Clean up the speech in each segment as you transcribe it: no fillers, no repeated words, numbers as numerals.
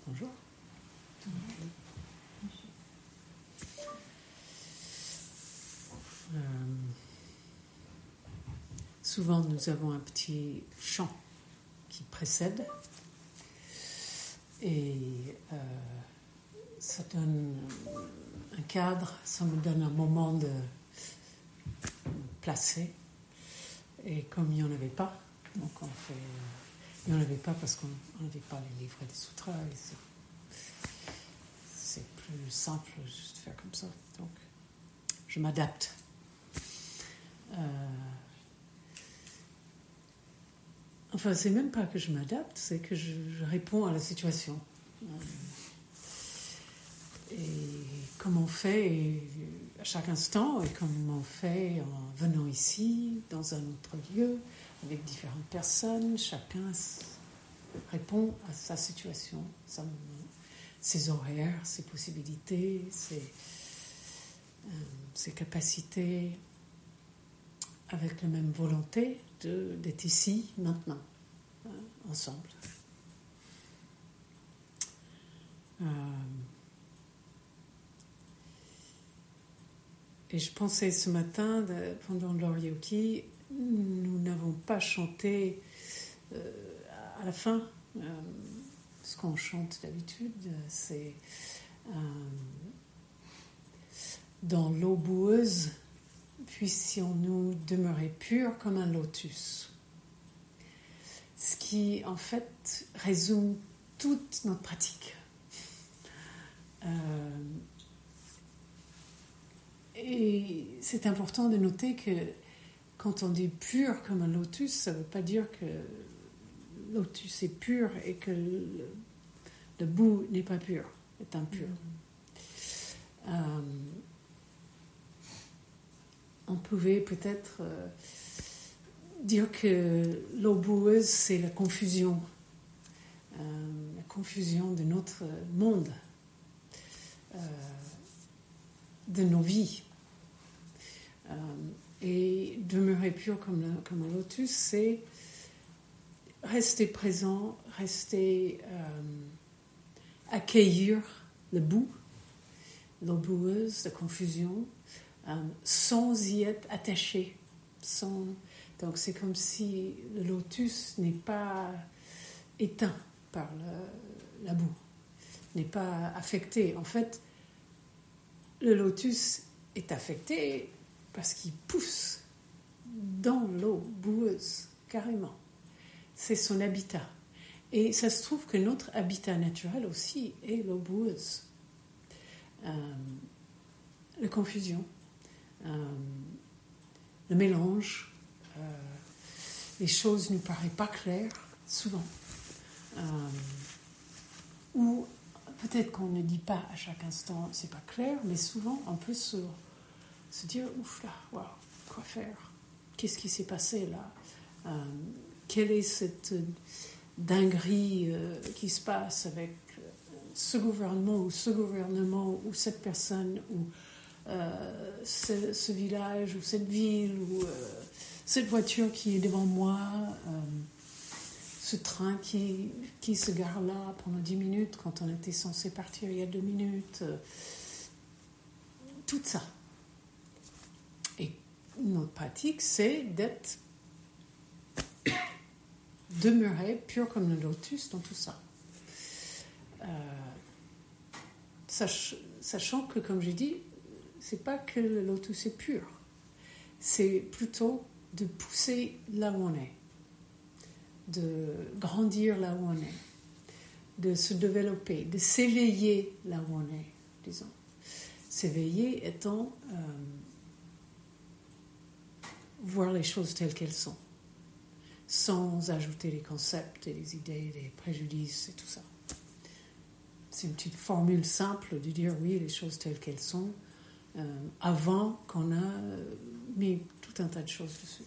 Bonjour. Souvent, nous avons un petit chant qui précède et ça donne un cadre, ça nous donne un moment de placer. Et comme il n'y en avait pas, donc on fait... il n'y en avait pas parce qu'on n'avait pas les livres des sutras. Et c'est plus simple juste de faire comme ça. Donc, je m'adapte. Enfin, c'est même pas que je m'adapte, c'est que je réponds à la situation. Et comme on fait à chaque instant, et comme on fait en venant ici, dans un autre lieu, avec différentes personnes, chacun répond à sa situation, ses horaires, ses possibilités, ses capacités, avec la même volonté d'être ici, maintenant, ensemble. Et je pensais ce matin, pendant l'Oryoki, nous n'avons pas chanté à la fin. Ce qu'on chante d'habitude, c'est dans l'eau boueuse, puissions-nous demeurer purs comme un lotus. Ce qui, en fait, résume toute notre pratique. Et c'est important de noter que quand on dit pur comme un lotus, ça ne veut pas dire que le lotus est pur et que le bout n'est pas pur, est impur. On pouvait peut-être dire que l'eau boueuse, c'est la confusion de notre monde, de nos vies. Et demeurer pur comme un lotus, c'est rester présent, accueillir le bout, l'eau boueuse, la confusion, sans y être attaché. Donc c'est comme si le lotus n'est pas éteint par la boue, n'est pas affecté. En fait, le lotus est affecté parce qu'il pousse dans l'eau boueuse, carrément. C'est son habitat. Et ça se trouve que notre habitat naturel aussi est l'eau boueuse. La confusion, le mélange, les choses ne paraissent pas claires, souvent. Ou peut-être qu'on ne dit pas à chaque instant, c'est pas clair, mais souvent on peut se dire, ouf là, wow, quoi faire? Qu'est-ce qui s'est passé là? Quelle est cette dinguerie qui se passe avec ce gouvernement ou cette personne ou ce village ou cette ville ou cette voiture qui est devant moi, ce train qui se gare là pendant 10 minutes quand on était censé partir il y a 2 minutes, tout ça. Et notre pratique, c'est demeurer pur comme le lotus dans tout ça. Sachant que, comme j'ai dit, c'est pas que le lotus est pur, c'est plutôt de pousser là où on est, de grandir là où on est, de se développer, de s'éveiller là où on est, disons. S'éveiller étant voir les choses telles qu'elles sont, sans ajouter les concepts et les idées, les préjudices et tout ça. C'est une petite formule simple de dire oui, les choses telles qu'elles sont, avant qu'on a mis tout un tas de choses dessus.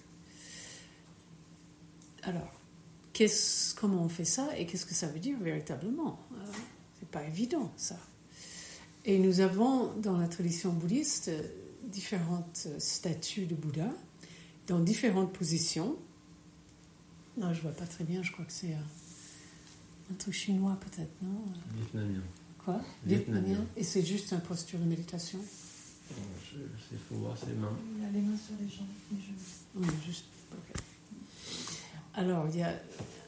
Alors, comment on fait ça et qu'est-ce que ça veut dire véritablement? C'est pas évident, ça. Et nous avons, dans la tradition bouddhiste, différentes statues de Bouddha, dans différentes positions. Là, je vois pas très bien, je crois que c'est un truc chinois peut-être, non? Vietnamien. Quoi? Vietnamien. Et c'est juste une posture de méditation? Il faut voir ses mains. Il a les mains sur les jambes, les genoux. Oui, juste. Okay. Alors, il y a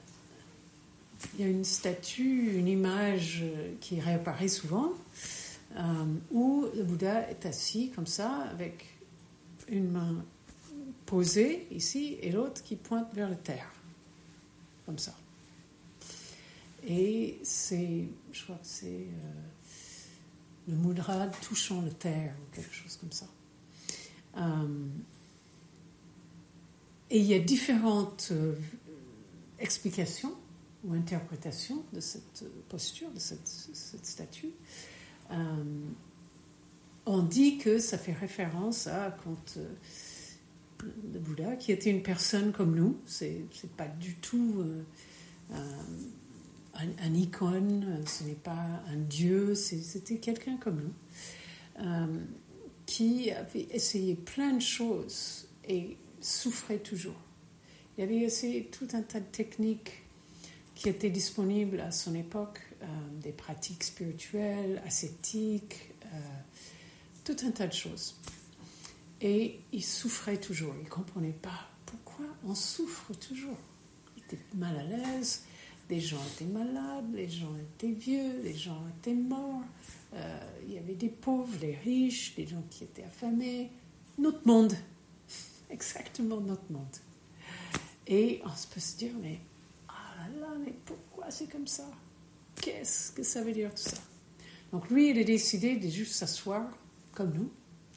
une statue, une image qui réapparaît souvent, où le Bouddha est assis comme ça, avec une main posée ici et l'autre qui pointe vers la terre, comme ça. Et je crois que c'est le mudra touchant la terre ou quelque chose comme ça. Et il y a différentes explications ou interprétations de cette posture, de cette statue. On dit que ça fait référence à quand le Bouddha, qui était une personne comme nous, c'est pas du tout un icône, ce n'est pas un dieu, c'était quelqu'un comme nous, qui avait essayé plein de choses et souffrait toujours. Il avait essayé tout un tas de techniques qui étaient disponibles à son époque, des pratiques spirituelles, ascétiques, tout un tas de choses. Et il souffrait toujours, il ne comprenait pas pourquoi on souffre toujours. Il était mal à l'aise, des gens étaient malades, les gens étaient vieux, les gens étaient morts, il y avait des pauvres, des riches, des gens qui étaient affamés. Notre monde, exactement notre monde. Et on peut se dire, mais mais pourquoi c'est comme ça? Qu'est-ce que ça veut dire tout ça? Donc lui, il a décidé de juste s'asseoir comme nous,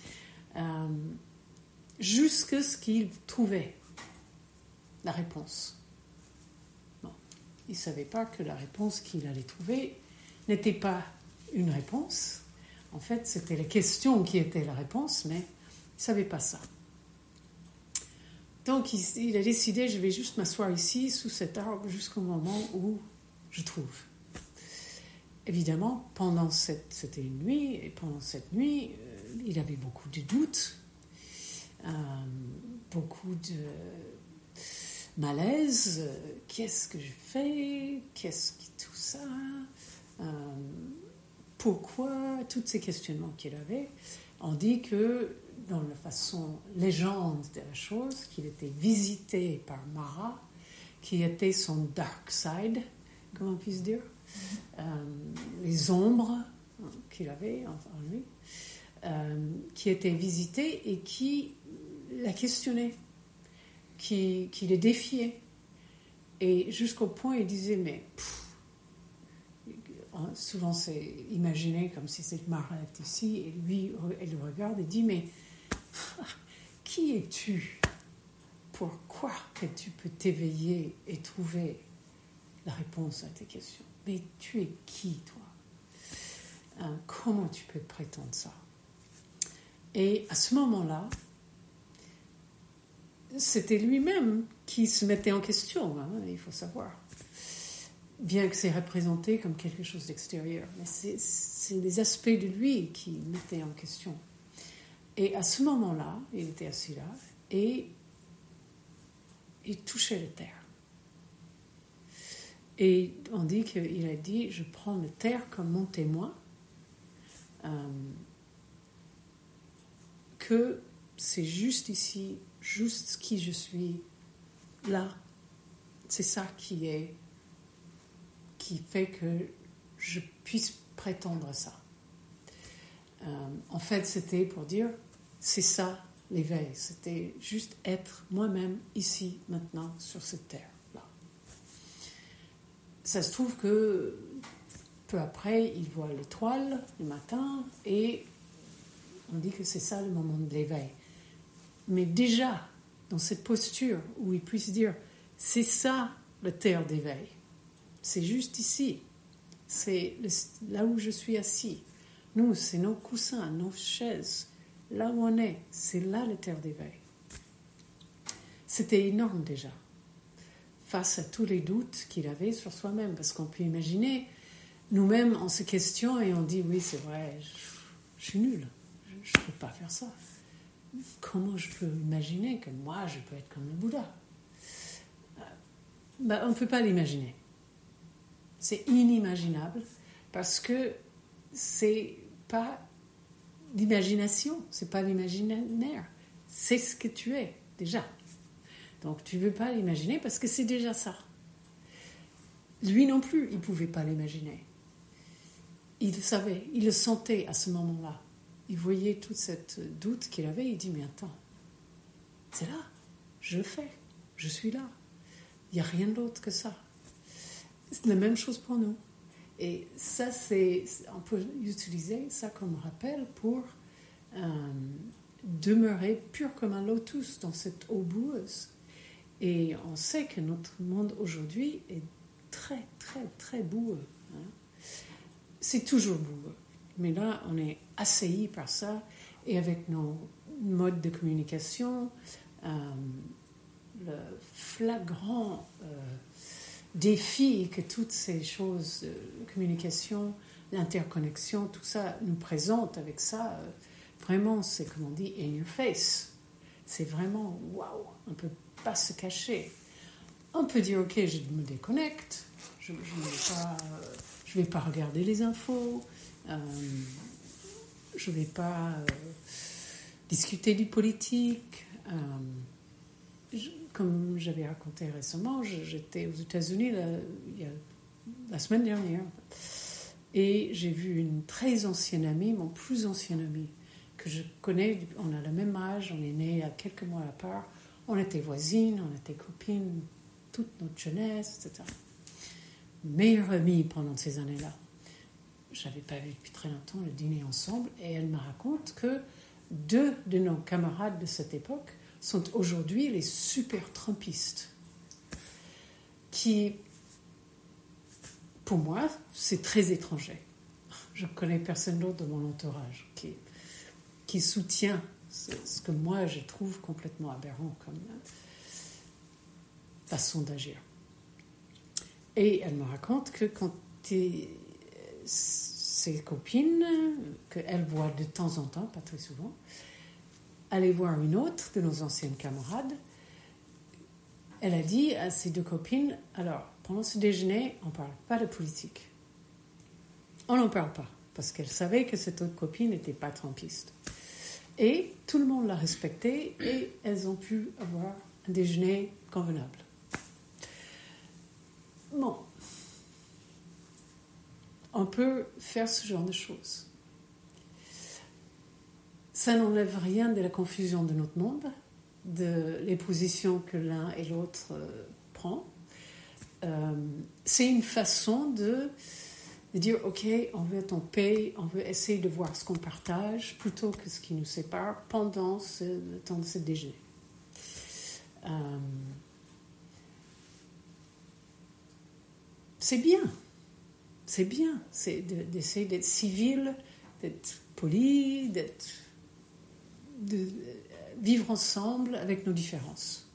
jusqu'à ce qu'il trouvait la réponse. Bon, il ne savait pas que la réponse qu'il allait trouver n'était pas une réponse. En fait, c'était la question qui était la réponse, mais il ne savait pas ça. Donc, il a décidé, je vais juste m'asseoir ici, sous cet arbre, jusqu'au moment où je trouve. Évidemment, c'était une nuit, et pendant cette nuit, il avait beaucoup de doutes, beaucoup de malaise. Qu'est-ce que je fais? Tout ça? Pourquoi? Tous ces questionnements qu'il avait. On dit que, dans la façon légende de la chose, qu'il était visité par Mara, qui était son dark side, comment on puisse dire, les ombres qu'il avait en lui, qui était visité et qui l'a questionné, qui le défiait. Et jusqu'au point, il disait, mais souvent c'est imaginé comme si cette Mara était ici, et lui, elle le regarde et dit, mais qui es-tu? Pourquoi que tu peux t'éveiller et trouver la réponse à tes questions? Mais tu es qui, toi? Comment tu peux prétendre ça? Et à ce moment-là, c'était lui-même qui se mettait en question, il faut savoir. Bien que c'est représenté comme quelque chose d'extérieur. Mais c'est des aspects de lui qui mettaient en question. Et à ce moment-là, il était assis là, et il touchait la terre. Et on dit qu'il a dit, je prends la terre comme mon témoin, que c'est juste ici, juste qui je suis, là. C'est ça qui fait que je puisse prétendre ça. En fait, c'était pour dire, c'est ça l'éveil, c'était juste être moi-même ici, maintenant, sur cette terre-là. Ça se trouve que peu après, il voit l'étoile le matin et on dit que c'est ça le moment de l'éveil. Mais déjà, dans cette posture où il puisse dire, c'est ça la terre d'éveil, c'est juste ici, c'est là où je suis assis. Nous, c'est nos coussins, nos chaises. Là où on est, c'est là la terre d'éveil. C'était énorme déjà, face à tous les doutes qu'il avait sur soi-même. Parce qu'on peut imaginer, nous-mêmes, on se questionne et on dit, oui, c'est vrai, je suis nulle, je ne peux pas faire ça. Comment je peux imaginer que moi, je peux être comme le Bouddha? On ne peut pas l'imaginer. C'est inimaginable parce que c'est pas l'imagination, c'est pas l'imaginaire. C'est ce que tu es, déjà. Donc, tu ne veux pas l'imaginer parce que c'est déjà ça. Lui non plus, il ne pouvait pas l'imaginer. Il le savait, il le sentait à ce moment-là. Il voyait toute cette doute qu'il avait. Il dit, mais attends, c'est là, je le fais, je suis là. Il n'y a rien d'autre que ça. C'est la même chose pour nous. Et ça, on peut utiliser ça comme rappel pour demeurer pur comme un lotus dans cette eau boueuse. Et on sait que notre monde aujourd'hui est très, très, très boueux. C'est toujours boueux. Mais là, on est assailli par ça. Et avec nos modes de communication, le flagrant défi que toutes ces choses, communication, l'interconnexion, tout ça nous présente avec ça, vraiment, c'est comme on dit, in your face. C'est vraiment, waouh, on ne peut pas se cacher. On peut dire, ok, je me déconnecte, je ne vais pas regarder les infos, je ne vais pas discuter du politique. Comme j'avais raconté récemment, j'étais aux États-Unis la semaine dernière et j'ai vu une très ancienne amie, mon plus ancien ami, que je connais, on a le même âge, on est nés à quelques mois à part, on était voisines, on était copines toute notre jeunesse, etc. Meilleure amie pendant ces années-là. Je n'avais pas vu depuis très longtemps le dîner ensemble et elle me raconte que 2 de nos camarades de cette époque sont aujourd'hui les super trumpistes qui, pour moi, c'est très étranger. Je ne connais personne d'autre dans mon entourage qui soutient ce que moi je trouve complètement aberrant comme façon d'agir. Et elle me raconte que quand ses copines, qu'elle voit de temps en temps, pas très souvent, aller voir une autre de nos anciennes camarades, elle a dit à ses 2 copines, alors, pendant ce déjeuner, on ne parle pas de politique. On n'en parle pas, parce qu'elle savait que cette autre copine n'était pas trumpiste. Et tout le monde l'a respectée et elles ont pu avoir un déjeuner convenable. Bon, on peut faire ce genre de choses. Ça n'enlève rien de la confusion de notre monde, de les positions que l'un et l'autre prend. C'est une façon de dire, ok, on veut être en paix, on veut essayer de voir ce qu'on partage plutôt que ce qui nous sépare pendant le temps de ce déjeuner. C'est bien, c'est d'essayer d'être civil, d'être poli, de vivre ensemble avec nos différences.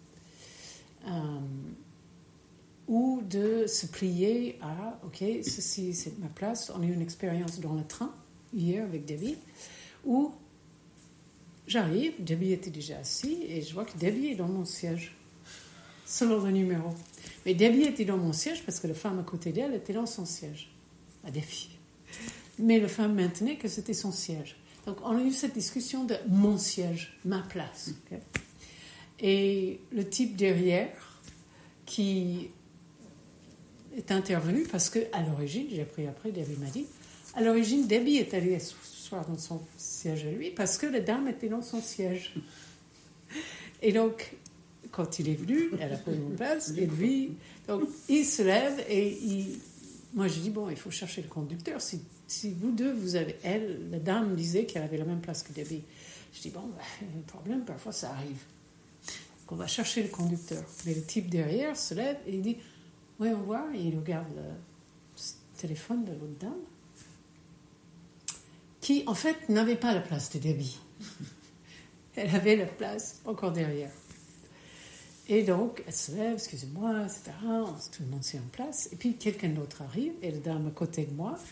Ou de se plier à, ok, ceci c'est ma place. On a eu une expérience dans le train hier avec Debbie, où j'arrive, Debbie était déjà assise, et je vois que Debbie est dans mon siège, selon le numéro. Mais Debbie était dans mon siège parce que la femme à côté d'elle était dans son siège, à Debbie. Mais la femme maintenait que c'était son siège. Donc on a eu cette discussion de mon siège, ma place. Okay? Et le type derrière qui est intervenu parce qu'à l'origine, j'ai appris après, Debbie m'a dit, à l'origine, Debbie est allée ce soir dans son siège à lui parce que la dame était dans son siège. Et donc, quand il est venu, elle a pris mon place, et lui, donc il se lève et moi je dis, bon, il faut chercher le conducteur. Si vous deux, vous avez, la dame disait qu'elle avait la même place que Debbie. Je dis, bon, le problème, parfois ça arrive. Donc on va chercher le conducteur. Mais le type derrière se lève et il dit, oui, on voit, et il regarde le téléphone de l'autre dame, qui en fait n'avait pas la place de Debbie. Elle avait la place encore derrière. Et donc, elle se lève, excusez-moi, etc. Tout le monde s'est en place. Et puis, quelqu'un d'autre arrive, et la dame à côté de moi,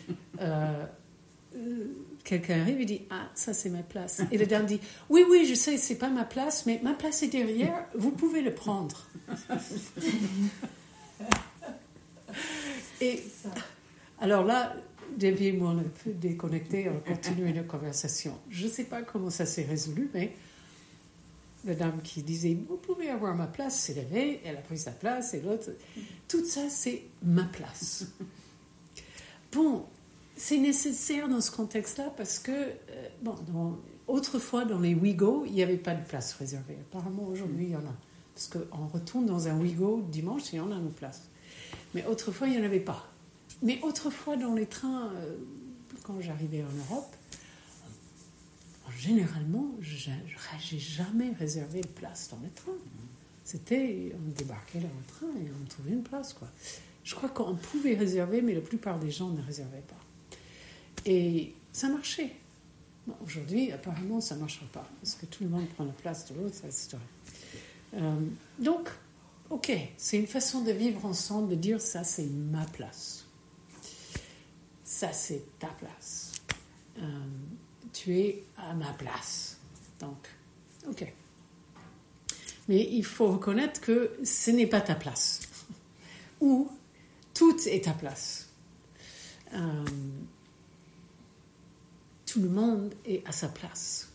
quelqu'un arrive et dit, ah, ça c'est ma place. Et la dame dit, oui, je sais, c'est pas ma place, mais ma place est derrière, vous pouvez le prendre. Et Ça. alors là, Debbie et moi, on a un peu déconnecté, on a continué notre conversation. Je ne sais pas comment ça s'est résolu, mais la dame qui disait « Vous pouvez avoir ma place » s'est levée, elle a pris sa place, et l'autre... Tout ça, c'est ma place. Bon, c'est nécessaire dans ce contexte-là parce que, autrefois, dans les WeGo, il n'y avait pas de place réservée. Apparemment, aujourd'hui, il y en a. Parce qu'on retourne dans un WeGo dimanche, il y en a nos places. Mais autrefois, il n'y en avait pas. Mais autrefois, dans les trains, quand j'arrivais en Europe, généralement, j'ai jamais réservé de place dans les trains. C'était, on débarquait dans le train et on trouvait une place, quoi. Je crois qu'on pouvait réserver, mais la plupart des gens ne réservaient pas. Et ça marchait. Bon, aujourd'hui, apparemment, ça ne marchera pas, parce que tout le monde prend la place de l'autre, etc. Donc, ok, c'est une façon de vivre ensemble, de dire ça, c'est ma place. Ça, c'est ta place. Tu es à ma place. Donc, ok. Mais il faut reconnaître que ce n'est pas ta place. Ou tout est ta place. Tout le monde est à sa place.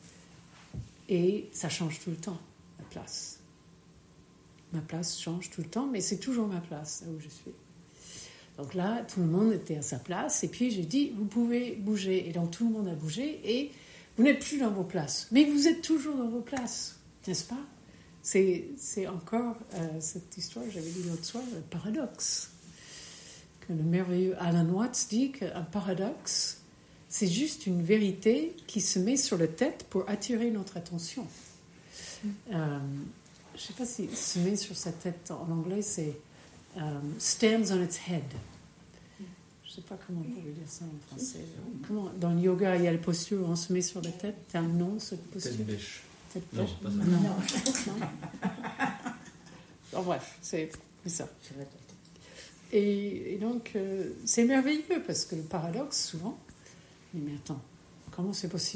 Et ça change tout le temps, la place. Ma place change tout le temps, mais c'est toujours ma place, là où je suis. Donc là, tout le monde était à sa place. Et puis j'ai dit, vous pouvez bouger. Et donc tout le monde a bougé. Et vous n'êtes plus dans vos places. Mais vous êtes toujours dans vos places, n'est-ce pas ? C'est encore cette histoire, j'avais dit l'autre soir, le paradoxe. Que le merveilleux Alan Watts dit qu'un paradoxe, c'est juste une vérité qui se met sur la tête pour attirer notre attention. Je ne sais pas si se met sur sa tête en anglais, c'est stands on its head. Je ne sais pas comment on pourrait dire ça en français. Dans le yoga, il y a la posture où on se met sur la tête. C'est un nom, cette posture. Tête bêche. Non, Non, pas ça. non. Bref, c'est ça. Et donc, c'est merveilleux parce que le paradoxe, souvent, mais attends, comment c'est possible ?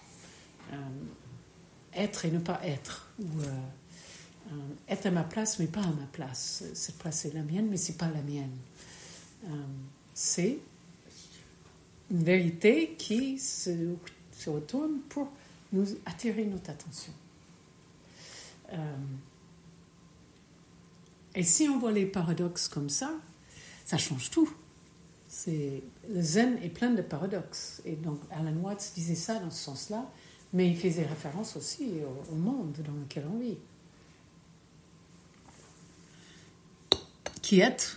Être et ne pas être, ou être à ma place mais pas à ma place. Cette place est la mienne, mais c'est pas la mienne. C'est une vérité qui se retourne pour nous attirer notre attention. Et si on voit les paradoxes comme ça change tout. Le zen est plein de paradoxes. Et donc Alan Watts disait ça dans ce sens-là, mais il faisait référence aussi au monde dans lequel on vit. Qui est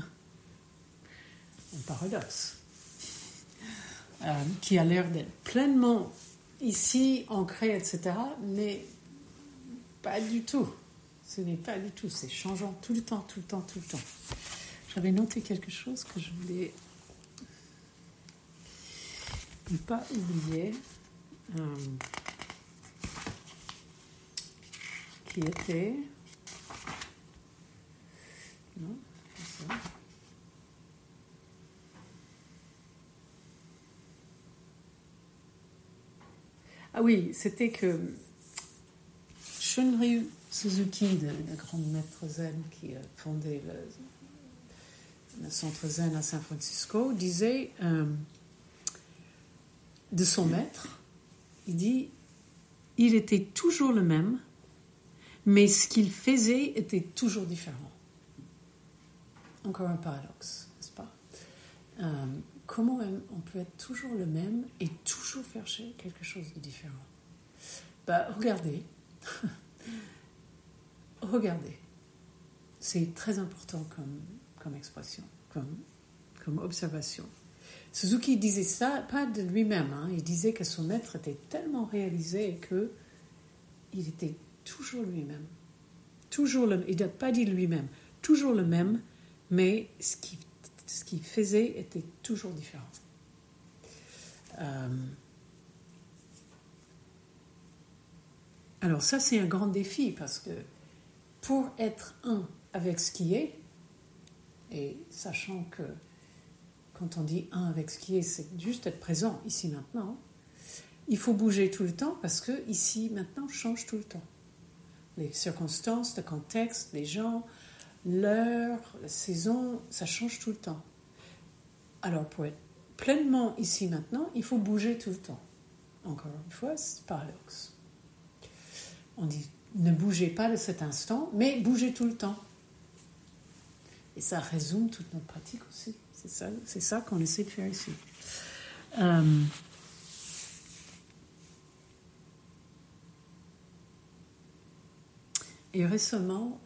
un paradoxe. Qui a l'air d'être pleinement ici, ancré, etc., mais pas du tout. Ce n'est pas du tout. C'est changeant tout le temps, tout le temps, tout le temps. J'avais noté quelque chose que je voulais ne pas oublier, qui était... Non, c'est ça. Ah oui, c'était que Shunryu Suzuki, le grand maître zen qui a fondé le centre zen à San Francisco, disait de son maître, il dit, il était toujours le même, mais ce qu'il faisait était toujours différent. Encore un paradoxe, n'est-ce pas ? Comment on peut être toujours le même et toujours faire quelque chose de différent ? Regardez. Regardez. C'est très important comme expression, comme observation. Suzuki disait ça, pas de lui-même, hein. Il disait que son maître était tellement réalisé qu'il était toujours lui-même. Il n'a pas dit lui-même, toujours le même, mais ce qu'il faisait était toujours différent. Alors ça, c'est un grand défi, parce que pour être un avec ce qui est, et sachant que quand on dit un avec ce qui est, c'est juste être présent ici maintenant, il faut bouger tout le temps, parce que ici maintenant change tout le temps. Les circonstances, le contexte, les gens, l'heure, la saison, ça change tout le temps. Alors, pour être pleinement ici maintenant, il faut bouger tout le temps. Encore une fois, c'est paradoxe. On dit, ne bougez pas de cet instant, mais bougez tout le temps. Et ça résume toute notre pratique aussi. C'est ça qu'on essaie de faire ici. Et récemment,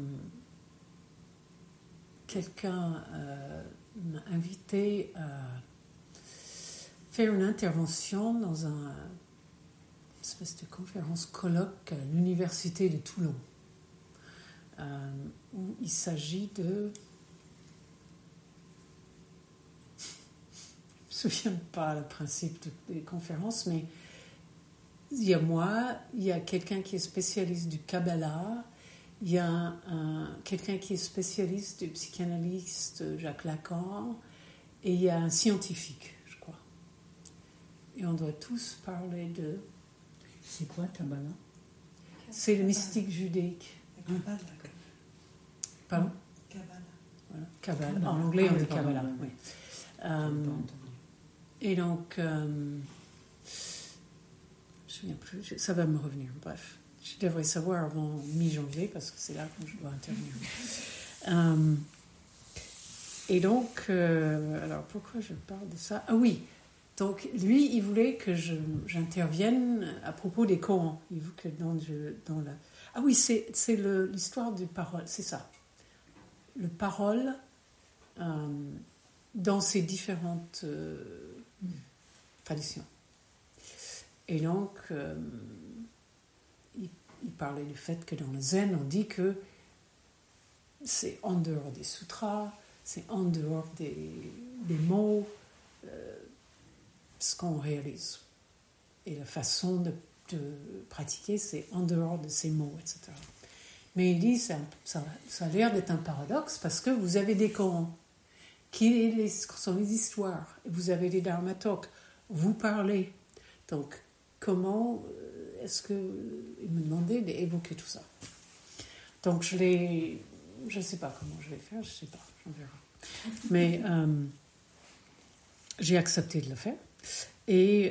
quelqu'un m'a invité à faire une intervention dans une espèce de conférence colloque à l'université de Toulon, où il s'agit de... Je ne me souviens pas le principe des conférences, mais il y a moi, il y a quelqu'un qui est spécialiste du Kabbalah, il y a quelqu'un qui est spécialiste du psychanalyste Jacques Lacan, et il y a un scientifique, je crois. Et on doit tous parler de... C'est quoi Kabbalah? C'est le mystique judaïque. Kabbalah. Pardon? Kabbalah. Voilà, Kabbalah. En anglais, on dit Kabbalah. Oui. Et donc, je ne me souviens plus, ça va me revenir, bref. Je devrais savoir avant mi-janvier, parce que c'est là que je dois intervenir. Et donc, alors pourquoi je parle de ça? Ah oui, donc lui, il voulait que j'intervienne à propos des Corans. Il veut que dans la... Ah oui, c'est l'histoire du parole, c'est ça. Le parole dans ses différentes traditions. Et donc, il parlait du fait que dans le zen, on dit que c'est en dehors des sutras, c'est en dehors des mots, ce qu'on réalise. Et la façon de pratiquer, c'est en dehors de ces mots, etc. Mais il dit, ça a l'air d'être un paradoxe, parce que vous avez des Corans, qui sont les histoires, et vous avez des dharmatok, vous parlez. Donc, comment est-ce que... Il me demandait d'évoquer tout ça. Donc, je ne sais pas comment je vais faire, je ne sais pas, on verra. Mais j'ai accepté de le faire. Et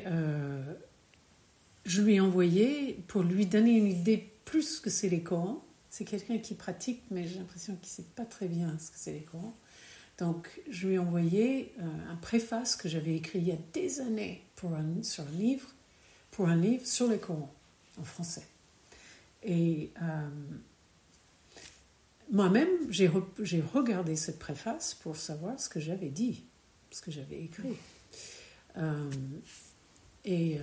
je lui ai envoyé, pour lui donner une idée plus que c'est les Corans. C'est quelqu'un qui pratique, mais j'ai l'impression qu'il ne sait pas très bien ce que c'est les Corans. Donc, je lui ai envoyé un préface que j'avais écrit il y a des années pour un livre sur les Corans, en français. Et moi-même, j'ai regardé cette préface pour savoir ce que j'avais dit, ce que j'avais écrit. Et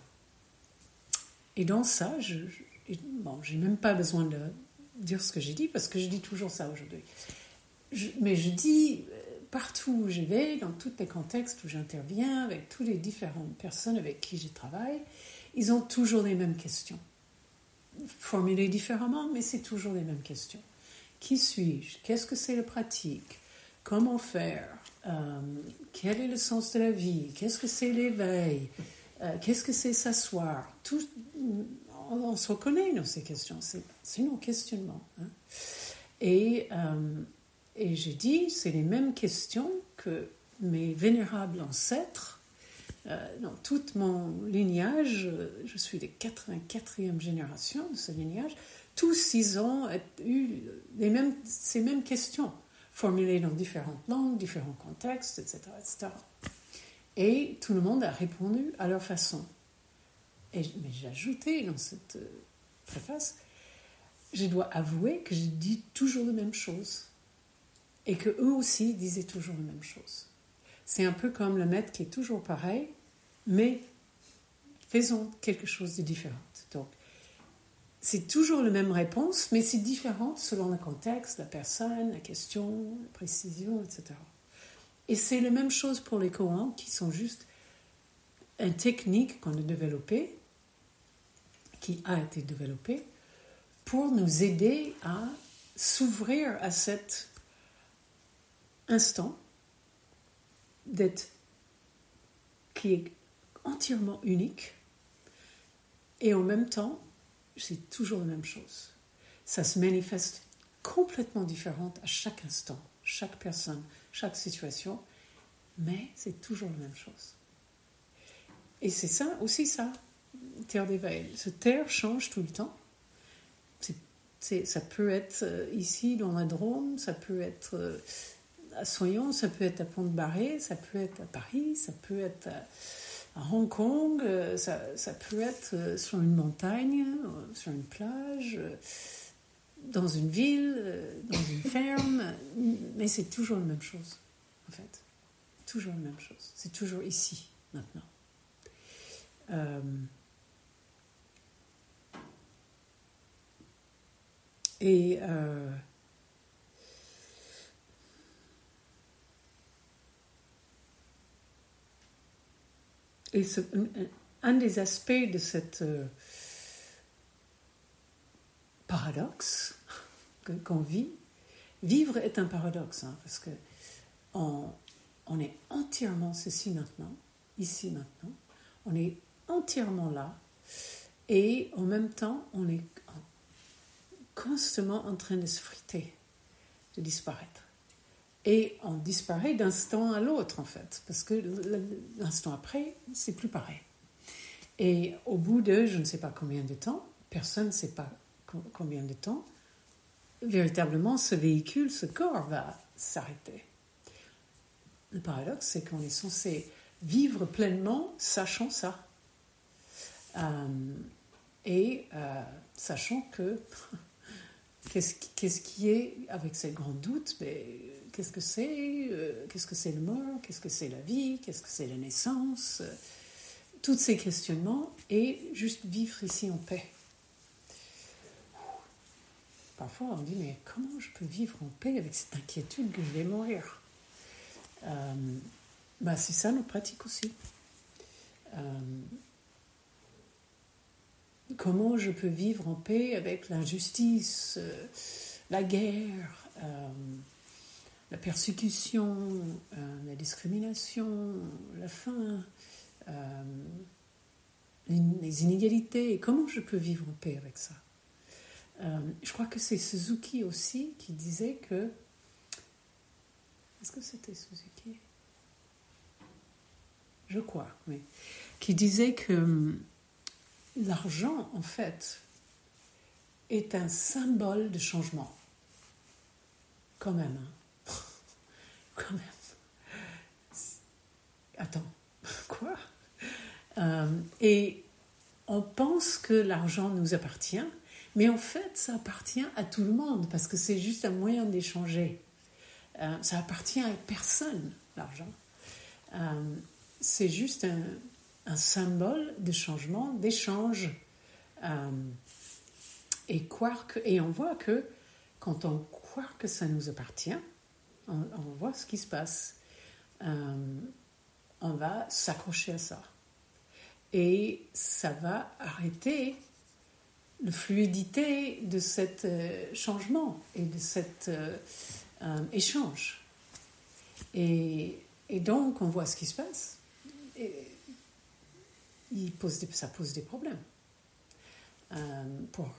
dans ça, j'ai même pas besoin de dire ce que j'ai dit, parce que je dis toujours ça aujourd'hui. Mais je dis, partout où je vais, dans tous les contextes où j'interviens, avec toutes les différentes personnes avec qui je travaille, ils ont toujours les mêmes questions. Formulées différemment, mais c'est toujours les mêmes questions. Qui suis-je? Qu'est-ce que c'est la pratique? Comment faire? Quel est le sens de la vie? Qu'est-ce que c'est l'éveil? Qu'est-ce que c'est s'asseoir? On se reconnaît dans ces questions. C'est nos questionnements. Hein? Et j'ai dit, c'est les mêmes questions que mes vénérables ancêtres. Dans tout mon lignage, je suis de 84e génération de ce lignage, tous ils ont eu ces mêmes questions, formulées dans différentes langues, différents contextes, etc., etc. Et tout le monde a répondu à leur façon. Mais j'ai ajouté dans cette préface, je dois avouer que je dis toujours la même chose. Et qu'eux aussi disaient toujours la même chose. C'est un peu comme le maître qui est toujours pareil, mais faisons quelque chose de différent. Donc, c'est toujours la même réponse, mais c'est différent selon le contexte, la personne, la question, la précision, etc. Et c'est la même chose pour les Corans, qui sont juste une technique qu'on a développée, qui a été développée, pour nous aider à s'ouvrir à cet instant d'être qui est entièrement unique, et en même temps c'est toujours la même chose. Ça se manifeste complètement différente à chaque instant, chaque personne, chaque situation, mais c'est toujours la même chose. Et c'est ça, aussi ça, terre d'éveil. Ce terre change tout le temps. Ça peut être ici dans la Drôme, ça peut être à Soyons, ça peut être à Pont-de-Barré, ça peut être à Paris, ça peut être à Hong Kong, ça peut être sur une montagne, sur une plage, dans une ville, dans une ferme, mais c'est toujours la même chose, en fait. Toujours la même chose. C'est toujours ici, maintenant. Et un des aspects de cette paradoxe qu'on vit, vivre est un paradoxe, hein, parce que on est entièrement ceci maintenant, ici maintenant, on est entièrement là, et en même temps, on est constamment en train de se friter, de disparaître. Et on disparaît d'instant à l'autre, en fait, parce que l'instant après, c'est plus pareil. Et au bout de je ne sais pas combien de temps, personne ne sait pas combien de temps, véritablement, ce véhicule, ce corps va s'arrêter. Le paradoxe, c'est qu'on est censé vivre pleinement, sachant ça. Sachant que qu'est-ce qui est avec ces grands doutes, qu'est-ce que c'est le mort, qu'est-ce que c'est la vie, qu'est-ce que c'est la naissance, tous ces questionnements, et juste vivre ici en paix. Parfois on dit, mais comment je peux vivre en paix avec cette inquiétude que je vais mourir? C'est ça notre pratique aussi. Comment je peux vivre en paix avec l'injustice, la guerre, la persécution, la discrimination, la faim, les inégalités? Comment je peux vivre en paix avec ça? Je crois que c'est Suzuki aussi qui disait que... Est-ce que c'était Suzuki? Je crois, oui. Qui disait que l'argent, en fait, est un symbole de changement. Quand même, hein. Quand même. Attends, quoi? Et on pense que l'argent nous appartient, mais en fait, ça appartient à tout le monde, parce que c'est juste un moyen d'échanger. Ça appartient à personne, l'argent. C'est juste un symbole de changement, d'échange. Et on voit que quand on croit que ça nous appartient, on voit ce qui se passe. On va s'accrocher à ça. Et ça va arrêter la fluidité de cet changement et de cet échange. Et donc, on voit ce qui se passe. Et ça pose des problèmes pour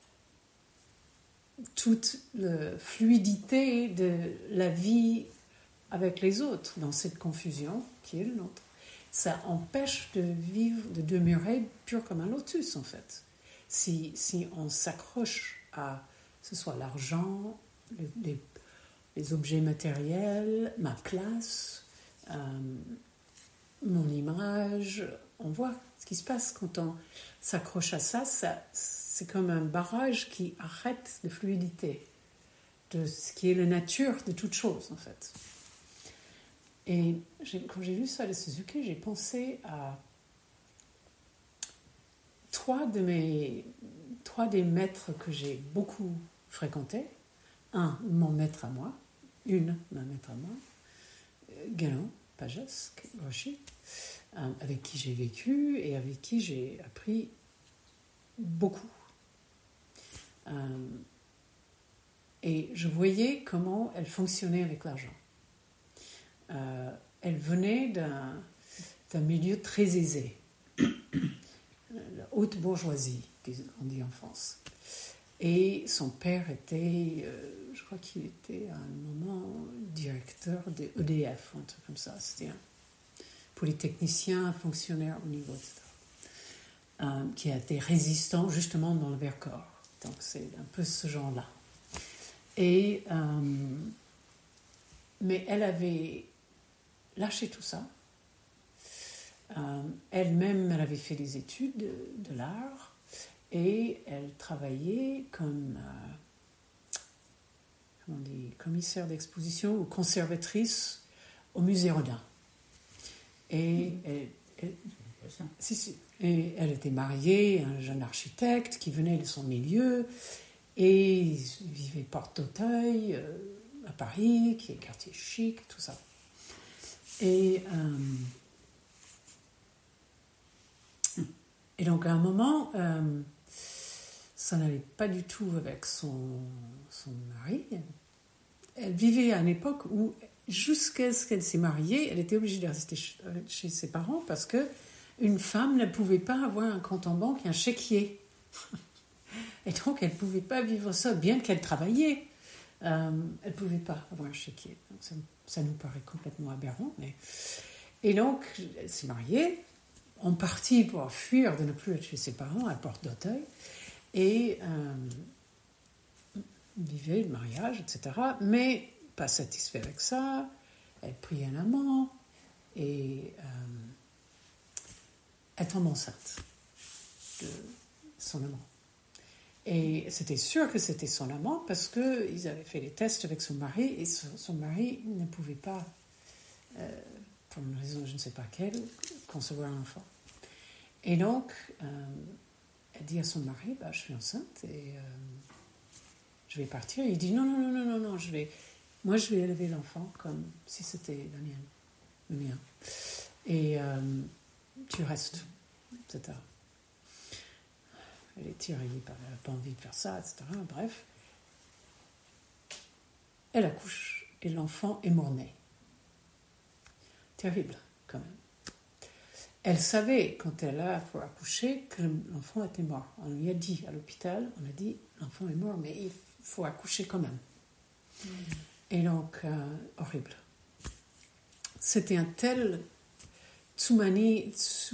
toute la fluidité de la vie avec les autres dans cette confusion qui est le nôtre. Ça empêche de vivre, de demeurer pur comme un lotus, en fait. Si on s'accroche à, ce soit l'argent, les objets matériels, ma place, mon image, on voit ce qui se passe quand on s'accroche à ça, c'est comme un barrage qui arrête la fluidité de ce qui est la nature de toute chose, en fait. Et quand j'ai lu ça de Suzuki, j'ai pensé à trois des maîtres que j'ai beaucoup fréquentés. Mon maître à moi, ma maître à moi, Ganon Pajas Roshi, avec qui j'ai vécu et avec qui j'ai appris beaucoup. Et je voyais comment elle fonctionnait avec l'argent. Elle venait d'un milieu très aisé, la haute bourgeoisie, on dit en France. Et son père était, je crois qu'il était à un moment directeur de EDF, un truc comme ça. C'était un polytechnicien, fonctionnaire au niveau de ça, qui a été résistant justement dans le Vercors. Donc c'est un peu ce genre-là. Et, mais elle avait lâché tout ça. Elle-même, elle avait fait des études de l'art et elle travaillait comme comment on dit, commissaire d'exposition ou conservatrice au musée Rodin. Et et elle était mariée à un jeune architecte qui venait de son milieu et il vivait porte d'Auteuil à Paris, qui est quartier chic, tout ça. Et donc à un moment, ça n'allait pas du tout avec son mari. Elle vivait à une époque où, jusqu'à ce qu'elle s'est mariée, elle était obligée de rester chez ses parents parce que une femme ne pouvait pas avoir un compte en banque et un chéquier. Et donc elle ne pouvait pas vivre ça, bien qu'elle travaillait. Elle ne pouvait pas avoir un chéquier. Donc ça nous paraît complètement aberrant. Et donc, elle s'est mariée, en partie pour fuir de ne plus être chez ses parents à Porte d'Auteuil, et vivait le mariage, etc. Mais pas satisfait avec ça, elle prit un amant, et elle tombe enceinte de son amant. Et c'était sûr que c'était son amant parce qu'ils avaient fait les tests avec son mari et son mari ne pouvait pas, pour une raison je ne sais pas quelle, concevoir un enfant. Et donc, elle dit à son mari, je suis enceinte et je vais partir. Il dit, non, moi je vais élever l'enfant comme si c'était le mien. Et tu restes, etc. Elle est tiraillée par elle n'a pas envie de faire ça, etc. Bref. Elle accouche et l'enfant est mort-né. Terrible, quand même. Elle savait, quand elle a pour accoucher, que l'enfant était mort. On lui a dit à l'hôpital, on a dit, l'enfant est mort, mais il faut accoucher quand même. Et donc, horrible. C'était un tel tsunami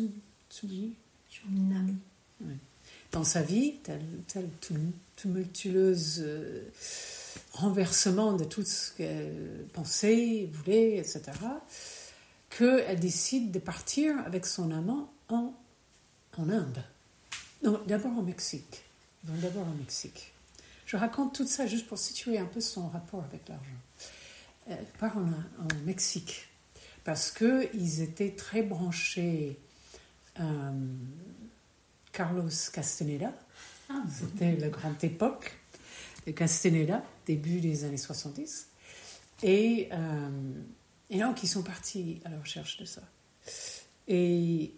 dans sa vie, tel tumultueuse renversement de tout ce qu'elle pensait, voulait, etc., qu'elle décide de partir avec son amant en Inde. Non, d'abord au Mexique. Je raconte tout ça juste pour situer un peu son rapport avec l'argent. Elle part en Mexique parce qu'ils étaient très branchés Carlos Castaneda, c'était la grande époque de Castaneda, début des années 70. Et donc, ils sont partis à la recherche de ça. Et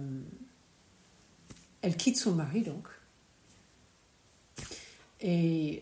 elle quitte son mari, donc. Et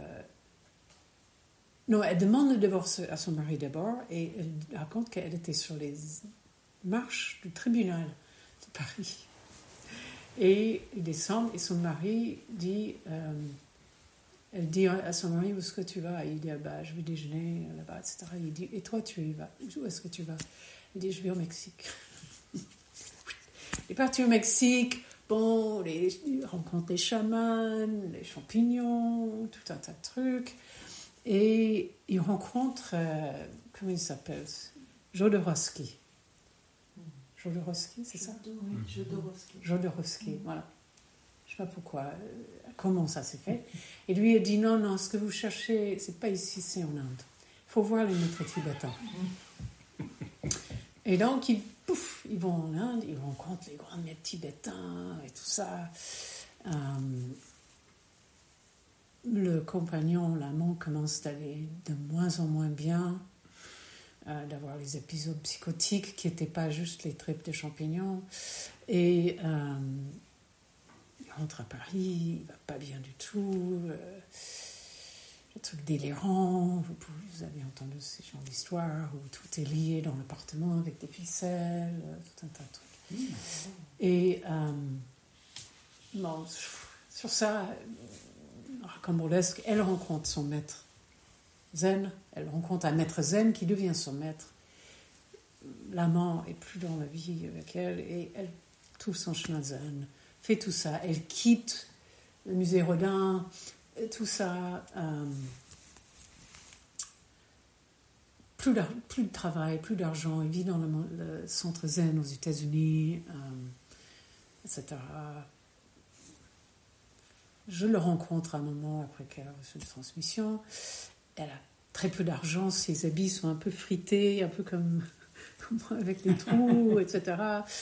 non, elle demande le divorce à son mari d'abord, et elle raconte qu'elle était sur les marches du tribunal de Paris. Et ils descendent, et son mari dit... elle dit à son mari, où est-ce que tu vas? Il dit, je vais déjeuner là-bas, etc. Il dit, et toi, tu y vas? Où est-ce que tu vas? Il dit, je vais au Mexique. Il est parti au Mexique, il rencontre les chamans, les champignons, tout un tas de trucs. Et il rencontre, comment il s'appelle? Jodorowsky. Jodorowsky, c'est ça? Jodorowsky, voilà. Je ne sais pas pourquoi, comment ça s'est fait. Et lui a dit, non, ce que vous cherchez, c'est pas ici, c'est en Inde. Il faut voir les maîtres tibétains. Et donc, ils vont en Inde, ils rencontrent les grands maîtres tibétains et tout ça. Le compagnon, l'amant, commence d'aller de moins en moins bien, d'avoir les épisodes psychotiques qui n'étaient pas juste les tripes de champignons. Et... il rentre à Paris, il ne va pas bien du tout, le truc délirant, vous avez entendu ces genres d'histoires où tout est lié dans l'appartement avec des ficelles, tout un tas de trucs. Et sur ça, rocambolesque. Elle rencontre son maître zen, elle rencontre un maître zen qui devient son maître. L'amant est plus dans la vie avec elle et elle trouve son chemin zen, fait tout ça. Elle quitte le musée Rodin, tout ça. Plus de travail, plus d'argent. Elle vit dans le centre zen aux États-Unis, etc. Je le rencontre à un moment après qu'elle a reçu une transmission. Elle a très peu d'argent, ses habits sont un peu frités, un peu comme moi avec des trous, etc.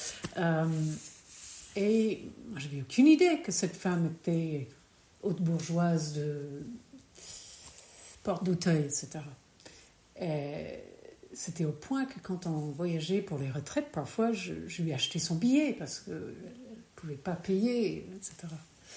Et moi, je n'avais aucune idée que cette femme était haute bourgeoise de Porte d'Auteuil, etc. Et c'était au point que quand on voyageait pour les retraites, parfois, je lui achetais son billet parce qu'elle ne pouvait pas payer, etc.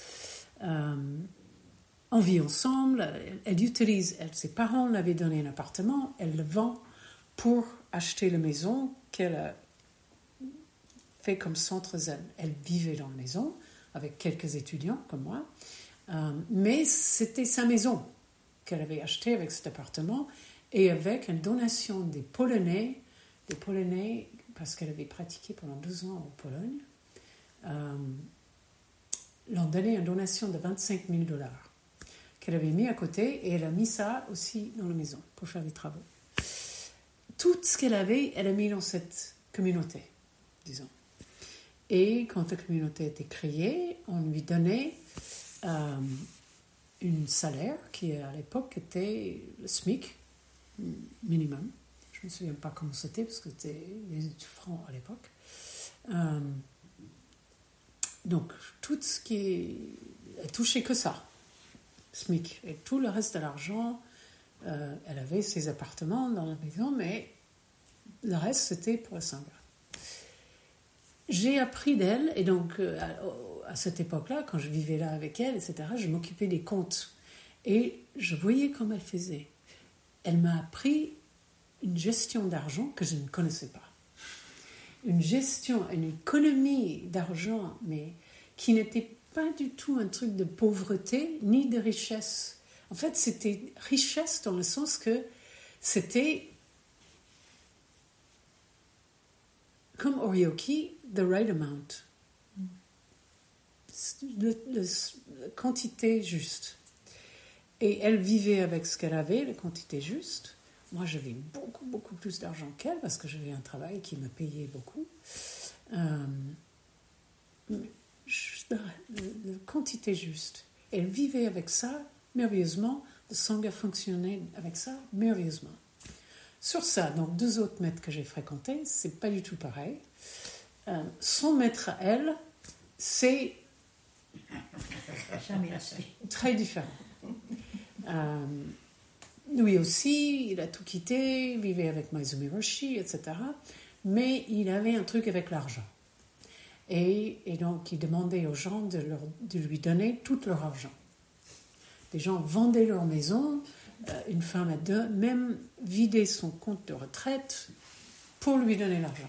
On vit ensemble, elle utilise, ses parents lui avaient donné un appartement, elle le vend pour acheter la maison qu'elle a fait comme centre zen. Elle vivait dans la maison avec quelques étudiants comme moi, mais c'était sa maison qu'elle avait achetée avec cet appartement et avec une donation des Polonais parce qu'elle avait pratiqué pendant 2 ans en Pologne, l'ont donné une donation de $25,000 qu'elle avait mis à côté et elle a mis ça aussi dans la maison pour faire des travaux. Tout ce qu'elle avait, elle a mis dans cette communauté, disons. Et quand la communauté était créée, on lui donnait un salaire qui à l'époque était le SMIC minimum. Je ne me souviens pas comment c'était parce que c'était des francs à l'époque. Donc tout ce qui elle touchait que ça, SMIC, et tout le reste de l'argent, elle avait ses appartements dans la maison, mais le reste c'était pour la sangha. J'ai appris d'elle, et donc à cette époque-là, quand je vivais là avec elle, etc., je m'occupais des comptes. Et je voyais comment elle faisait. Elle m'a appris une gestion d'argent que je ne connaissais pas. Une gestion, une économie d'argent, mais qui n'était pas du tout un truc de pauvreté, ni de richesse. En fait, c'était richesse dans le sens que c'était comme Oryoki, the right amount. La quantité juste. Et elle vivait avec ce qu'elle avait, la quantité juste. Moi, j'avais beaucoup, beaucoup plus d'argent qu'elle parce que j'avais un travail qui me payait beaucoup. La quantité juste. Elle vivait avec ça merveilleusement. Le sangha fonctionnait avec ça merveilleusement. Sur ça, donc 2 autres maîtres que j'ai fréquentés, c'est pas du tout pareil. Son maître à elle, c'est très différent. Lui aussi, il a tout quitté, vivait avec Maizumi Roshi, etc. Mais il avait un truc avec l'argent. Et donc, il demandait aux gens de lui donner tout leur argent. Les gens vendaient leur maison, une femme à 2, même vider son compte de retraite pour lui donner l'argent.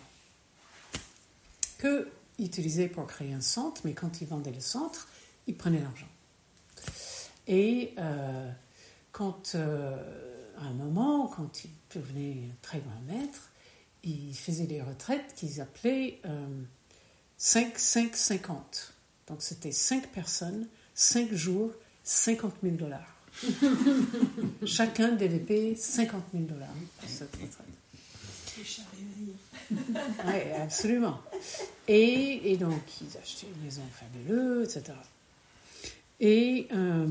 Qu'il utilisait pour créer un centre, mais quand il vendait le centre, il prenait l'argent. Et quand, à un moment, quand il devenait un très grand maître, il faisait des retraites qu'ils appelaient 5-5-50. Donc c'était 5 personnes, 5 jours, $50,000. Chacun devait payer $50,000 pour cette retraite. Oui, absolument. Et donc, ils achetaient une maison fabuleuse, etc. Et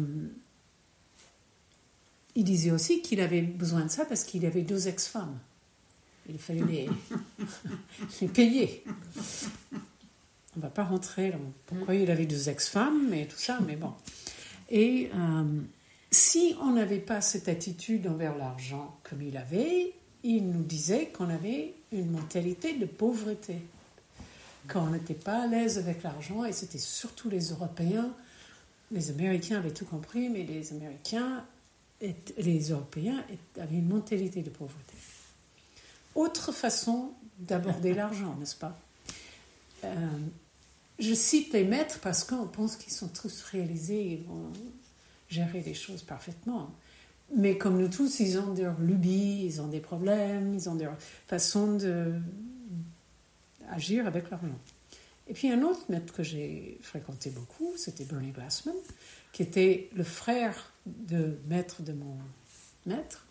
il disait aussi qu'il avait besoin de ça parce qu'il avait 2 ex-femmes. Il fallait les payer. On ne va pas rentrer dans pourquoi il avait 2 ex-femmes, mais tout ça, mais bon. Et si on n'avait pas cette attitude envers l'argent comme il avait, il nous disait qu'on avait une mentalité de pauvreté, qu'on n'était pas à l'aise avec l'argent, et c'était surtout les Européens. Les Américains avaient tout compris, mais les Américains et les Européens avaient une mentalité de pauvreté. Autre façon d'aborder l'argent, n'est-ce pas ? Je cite les maîtres parce qu'on pense qu'ils sont tous réalisés, ils vont gérer les choses parfaitement. Mais comme nous tous, ils ont des lubies, ils ont des problèmes, ils ont des façons d'agir avec l'argent. Et puis un autre maître que j'ai fréquenté beaucoup, c'était Bernie Glassman, qui était le frère de maître de mon maître.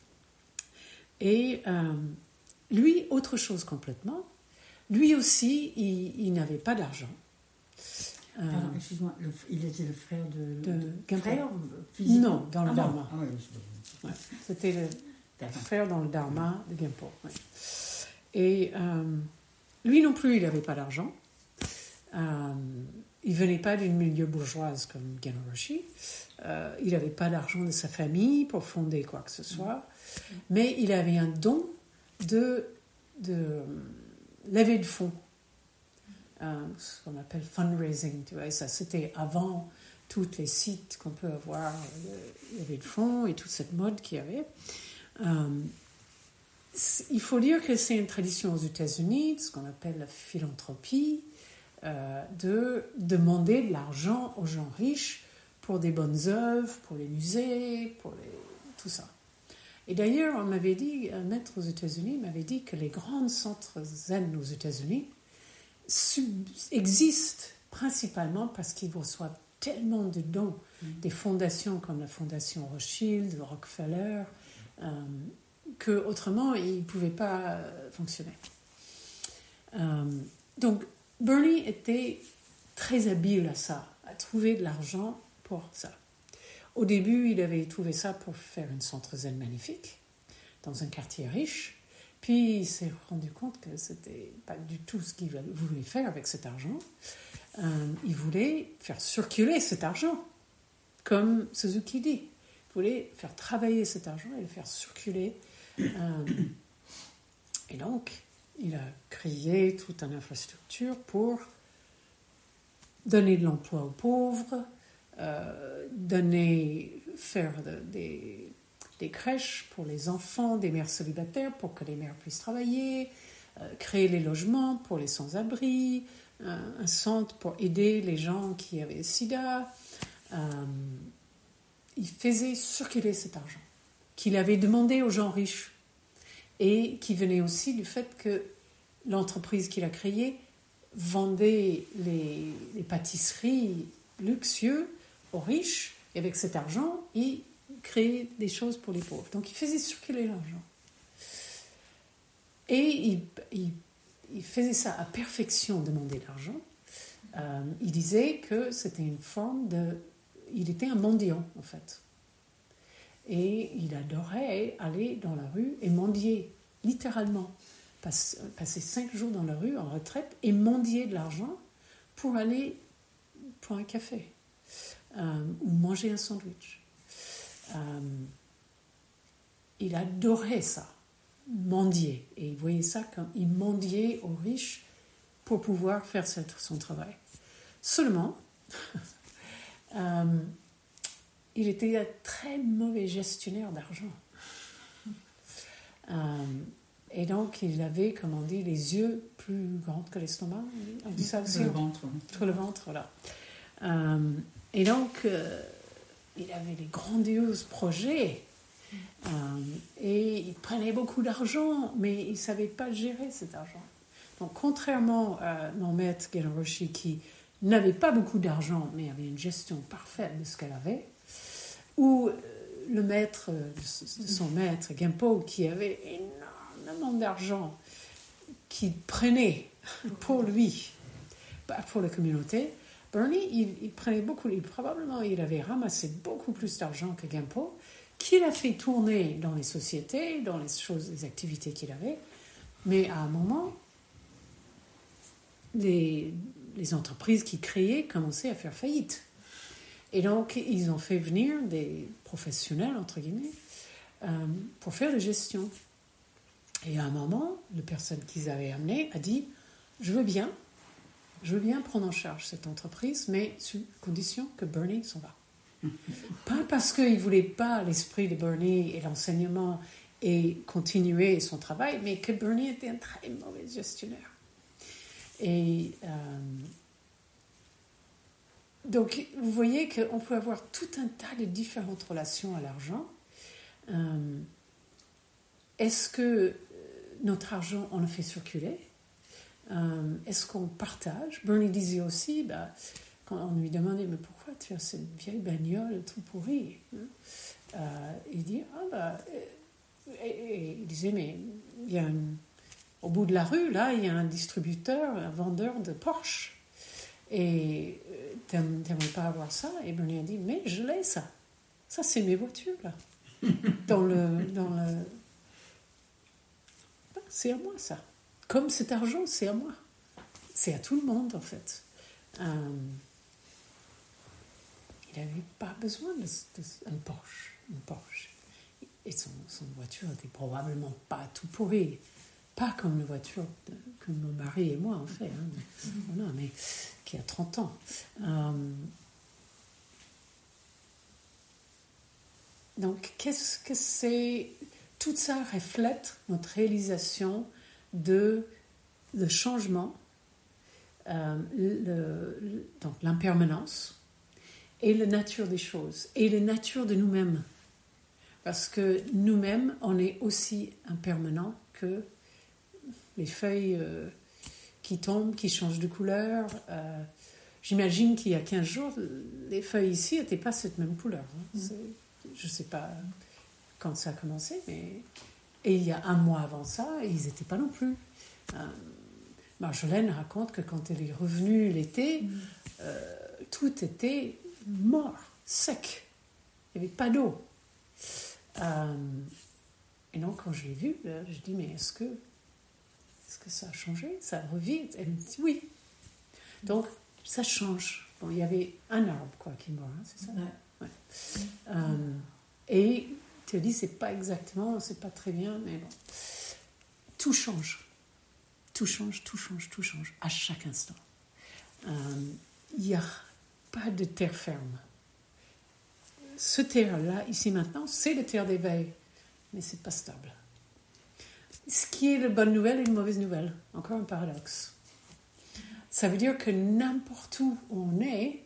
Et lui, autre chose complètement. Lui aussi, il n'avait pas d'argent. Alors, excuse-moi, il était le frère de Genpo. Frère physiquement? Non, dans le Dharma. Ah oui, Ouais, c'était le d'accord. frère dans le Dharma de Genpo. Ouais. Et lui non plus, il n'avait pas d'argent. Il ne venait pas d'une milieu bourgeoise comme Genpo Roshi. Il n'avait pas d'argent de sa famille pour fonder quoi que ce soit. Mais il avait un don de levée de fonds. Ce qu'on appelle fundraising, tu vois, ça c'était avant tous les sites qu'on peut avoir, levée de fonds et toute cette mode qu'il y avait. Il faut dire que c'est une tradition aux États-Unis, ce qu'on appelle la philanthropie, de demander de l'argent aux gens riches pour des bonnes œuvres, pour les musées, tout ça. Et d'ailleurs, on m'avait dit, un maître aux États-Unis m'avait dit que les grands centres zen aux États-Unis existent principalement parce qu'ils reçoivent tellement de dons des fondations comme la fondation Rothschild, Rockefeller, qu'autrement, ils ne pouvaient pas fonctionner. Donc, Bernie était très habile à ça, à trouver de l'argent pour ça. Au début, il avait trouvé ça pour faire une centre zen magnifique, dans un quartier riche. Puis il s'est rendu compte que c'était pas du tout ce qu'il voulait faire avec cet argent. Il voulait faire circuler cet argent, comme Suzuki dit. Il voulait faire travailler cet argent et le faire circuler. Et donc, il a créé toute une infrastructure pour donner de l'emploi aux pauvres, faire des crèches pour les enfants des mères célibataires pour que les mères puissent travailler, créer les logements pour les sans-abri, un centre pour aider les gens qui avaient le sida. Il faisait circuler cet argent qu'il avait demandé aux gens riches et qui venait aussi du fait que l'entreprise qu'il a créée vendait les pâtisseries luxueuses aux riches et avec cet argent, il créer des choses pour les pauvres. Donc, il faisait circuler l'argent. Et il faisait ça à perfection, demander de l'argent. Il disait que c'était une forme de... Il était un mendiant, en fait. Et il adorait aller dans la rue et mendier, littéralement. Passer 5 jours dans la rue en retraite et mendier de l'argent pour aller pour un café ou manger un sandwich. Il adorait ça, mendier. Et il voyait ça comme il mendiait aux riches pour pouvoir faire son travail. Seulement, il était un très mauvais gestionnaire d'argent. Et donc, il avait, comme on dit, les yeux plus grands que l'estomac. On dit ça aussi. Le ventre. Sur le ventre, voilà. Et donc... il avait des grandioses projets et il prenait beaucoup d'argent, mais il ne savait pas gérer cet argent. Donc, contrairement à mon maître Genpo Roshi, qui n'avait pas beaucoup d'argent, mais avait une gestion parfaite de ce qu'elle avait, ou le maître de son maître, Genpo, qui avait énormément d'argent, qu'il prenait pour lui, pas pour la communauté. Bernie, il prenait beaucoup, probablement il avait ramassé beaucoup plus d'argent que Genpo, qu'il a fait tourner dans les sociétés, dans les activités qu'il avait. Mais à un moment, les entreprises qu'il créait commençaient à faire faillite. Et donc, ils ont fait venir des professionnels, entre guillemets, pour faire la gestion. Et à un moment, la personne qu'ils avaient amenée a dit « Je veux bien prendre en charge cette entreprise, mais sous condition que Bernie s'en va. » Pas parce qu'il ne voulait pas l'esprit de Bernie et l'enseignement et continuer son travail, mais que Bernie était un très mauvais gestionnaire. Et Donc, vous voyez qu'on peut avoir tout un tas de différentes relations à l'argent. Est-ce que notre argent, on le fait circuler? Est-ce qu'on partage? Bernie disait aussi, quand on lui demandait, mais pourquoi tu as cette vieille bagnole tout pourrie? Il dit, et il disait, mais il y a au bout de la rue, là, il y a un distributeur, un vendeur de Porsche. Et t'aimerais pas avoir ça? Et Bernie a dit, mais je l'ai, ça. Ça, c'est mes voitures, là. C'est à moi, ça. Comme cet argent, c'est à moi. C'est à tout le monde, en fait. Il n'avait pas besoin d'un Porsche. Une Porsche. Et son voiture n'était probablement pas tout pourrie. Pas comme la voiture que mon mari et moi, en fait. Voilà, mais qui a 30 ans. Donc, qu'est-ce que c'est? Tout ça reflète notre réalisation de le changement, donc l'impermanence, et la nature des choses, et la nature de nous-mêmes. Parce que nous-mêmes, on est aussi impermanents que les feuilles qui tombent, qui changent de couleur. J'imagine qu'il y a 15 jours, les feuilles ici n'étaient pas cette même couleur. Je ne sais pas quand ça a commencé, mais... Et il y a un mois avant ça, ils n'étaient pas non plus. Marjolaine raconte que quand elle est revenue l'été, tout était mort, sec. Il n'y avait pas d'eau. Et donc, quand je l'ai vu, je dis, mais est-ce que ça a changé? Ça revit? Elle me dit oui. Donc, ça change. Bon, il y avait un arbre, qui est mort, c'est ça? Ouais. Et tu dis, c'est pas exactement, c'est pas très bien, mais bon. Tout change. Tout change, tout change, tout change, à chaque instant. Il n'y a pas de terre ferme. Ce terre-là, ici maintenant, c'est le terre d'éveil, mais c'est pas stable. Ce qui est la bonne nouvelle et une mauvaise nouvelle. Encore un paradoxe. Ça veut dire que n'importe où on est,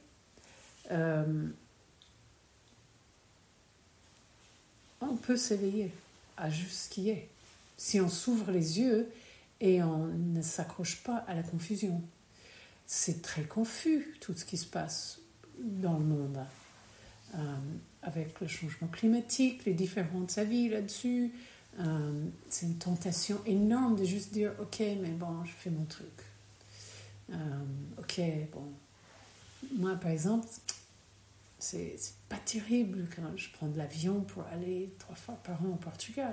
on peut s'éveiller à juste ce qui est. Si on s'ouvre les yeux et on ne s'accroche pas à la confusion. C'est très confus tout ce qui se passe dans le monde. Avec le changement climatique, les différents avis là-dessus. C'est une tentation énorme de juste dire « Ok, mais bon, je fais mon truc. Ok, bon. » Moi, par exemple, c'est pas terrible quand je prends de l'avion pour aller 3 fois par an au Portugal.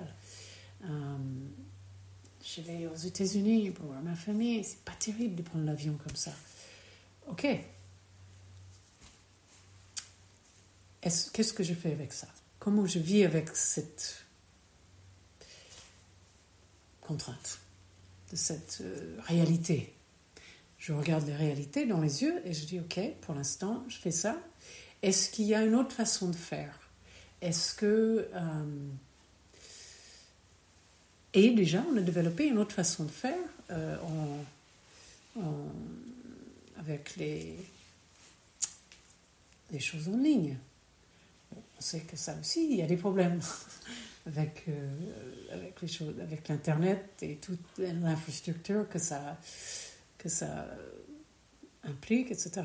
Je vais aux États-Unis pour voir ma famille. C'est pas terrible de prendre l'avion comme ça. Ok. Qu'est-ce que je fais avec ça? Comment je vis avec cette contrainte, de cette réalité? Je regarde les réalités dans les yeux et je dis, ok, pour l'instant, je fais ça. Est-ce qu'il y a une autre façon de faire? Est-ce que... Et déjà, on a développé une autre façon de faire avec les choses en ligne. On sait que ça aussi, il y a des problèmes avec les choses, avec l'Internet et toute l'infrastructure que ça implique, etc.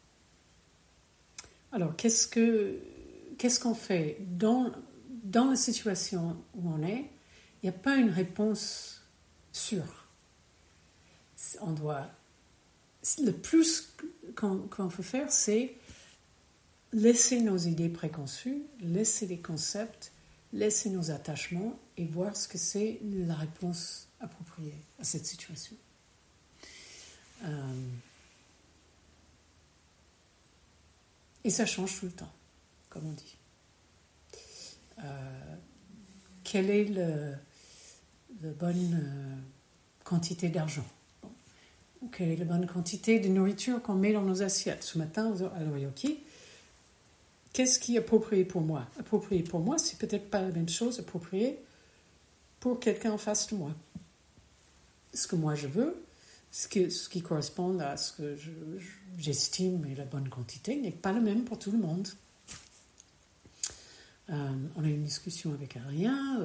Alors, qu'est-ce qu'on fait dans la situation où on est? Il n'y a pas une réponse sûre. Le plus qu'on peut faire, c'est laisser nos idées préconçues, laisser les concepts, laisser nos attachements et voir ce que c'est la réponse appropriée à cette situation. Et ça change tout le temps, comme on dit. Quelle est la bonne quantité d'argent? Ou quelle est la bonne quantité de nourriture qu'on met dans nos assiettes? Ce matin, alors ok, qu'est-ce qui est approprié pour moi? Approprié pour moi, c'est peut-être pas la même chose approprié pour quelqu'un en face de moi. Ce que moi je veux, ce qui correspond à ce que j'estime est la bonne quantité n'est pas le même pour tout le monde. On a eu une discussion avec Adrien.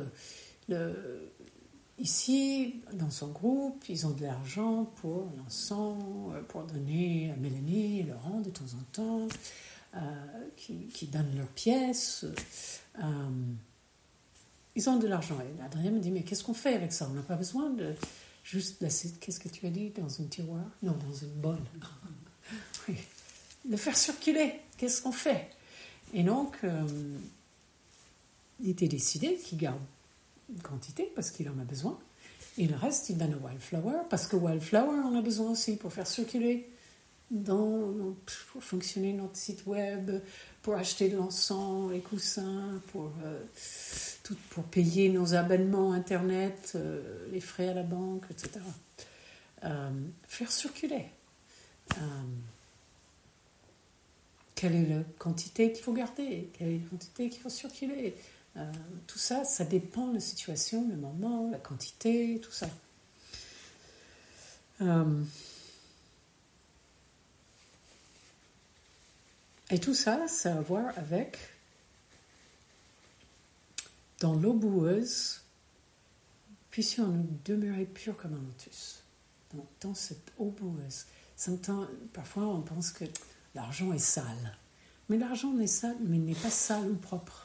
Ici, dans son groupe, ils ont de l'argent pour l'encens, pour donner à Mélanie et Laurent de temps en temps, qui donnent leurs pièces. Ils ont de l'argent. Et Adrien me dit, mais qu'est-ce qu'on fait avec ça? On n'a pas besoin de juste laisser, qu'est-ce que tu as dit, dans une tiroir? Non, dans une bonne. Oui. Le faire circuler, qu'est-ce qu'on fait? Et donc, il était décidé qu'il garde une quantité parce qu'il en a besoin. Et le reste, il donne à Wildflower parce que Wildflower en a besoin aussi pour faire circuler, pour fonctionner notre site web, pour acheter de l'encens, les coussins, pour payer nos abonnements Internet, les frais à la banque, etc. Faire circuler. Quelle est la quantité qu'il faut garder? Quelle est la quantité qu'il faut circuler? Tout ça, ça dépend de la situation, le moment, la quantité, tout ça. Et tout ça, ça a à voir avec, dans l'eau boueuse, puissions-nous demeurer purs comme un lotus. Donc, dans cette eau boueuse, parfois on pense que l'argent est sale. Mais l'argent est sale, mais il n'est pas sale ou propre.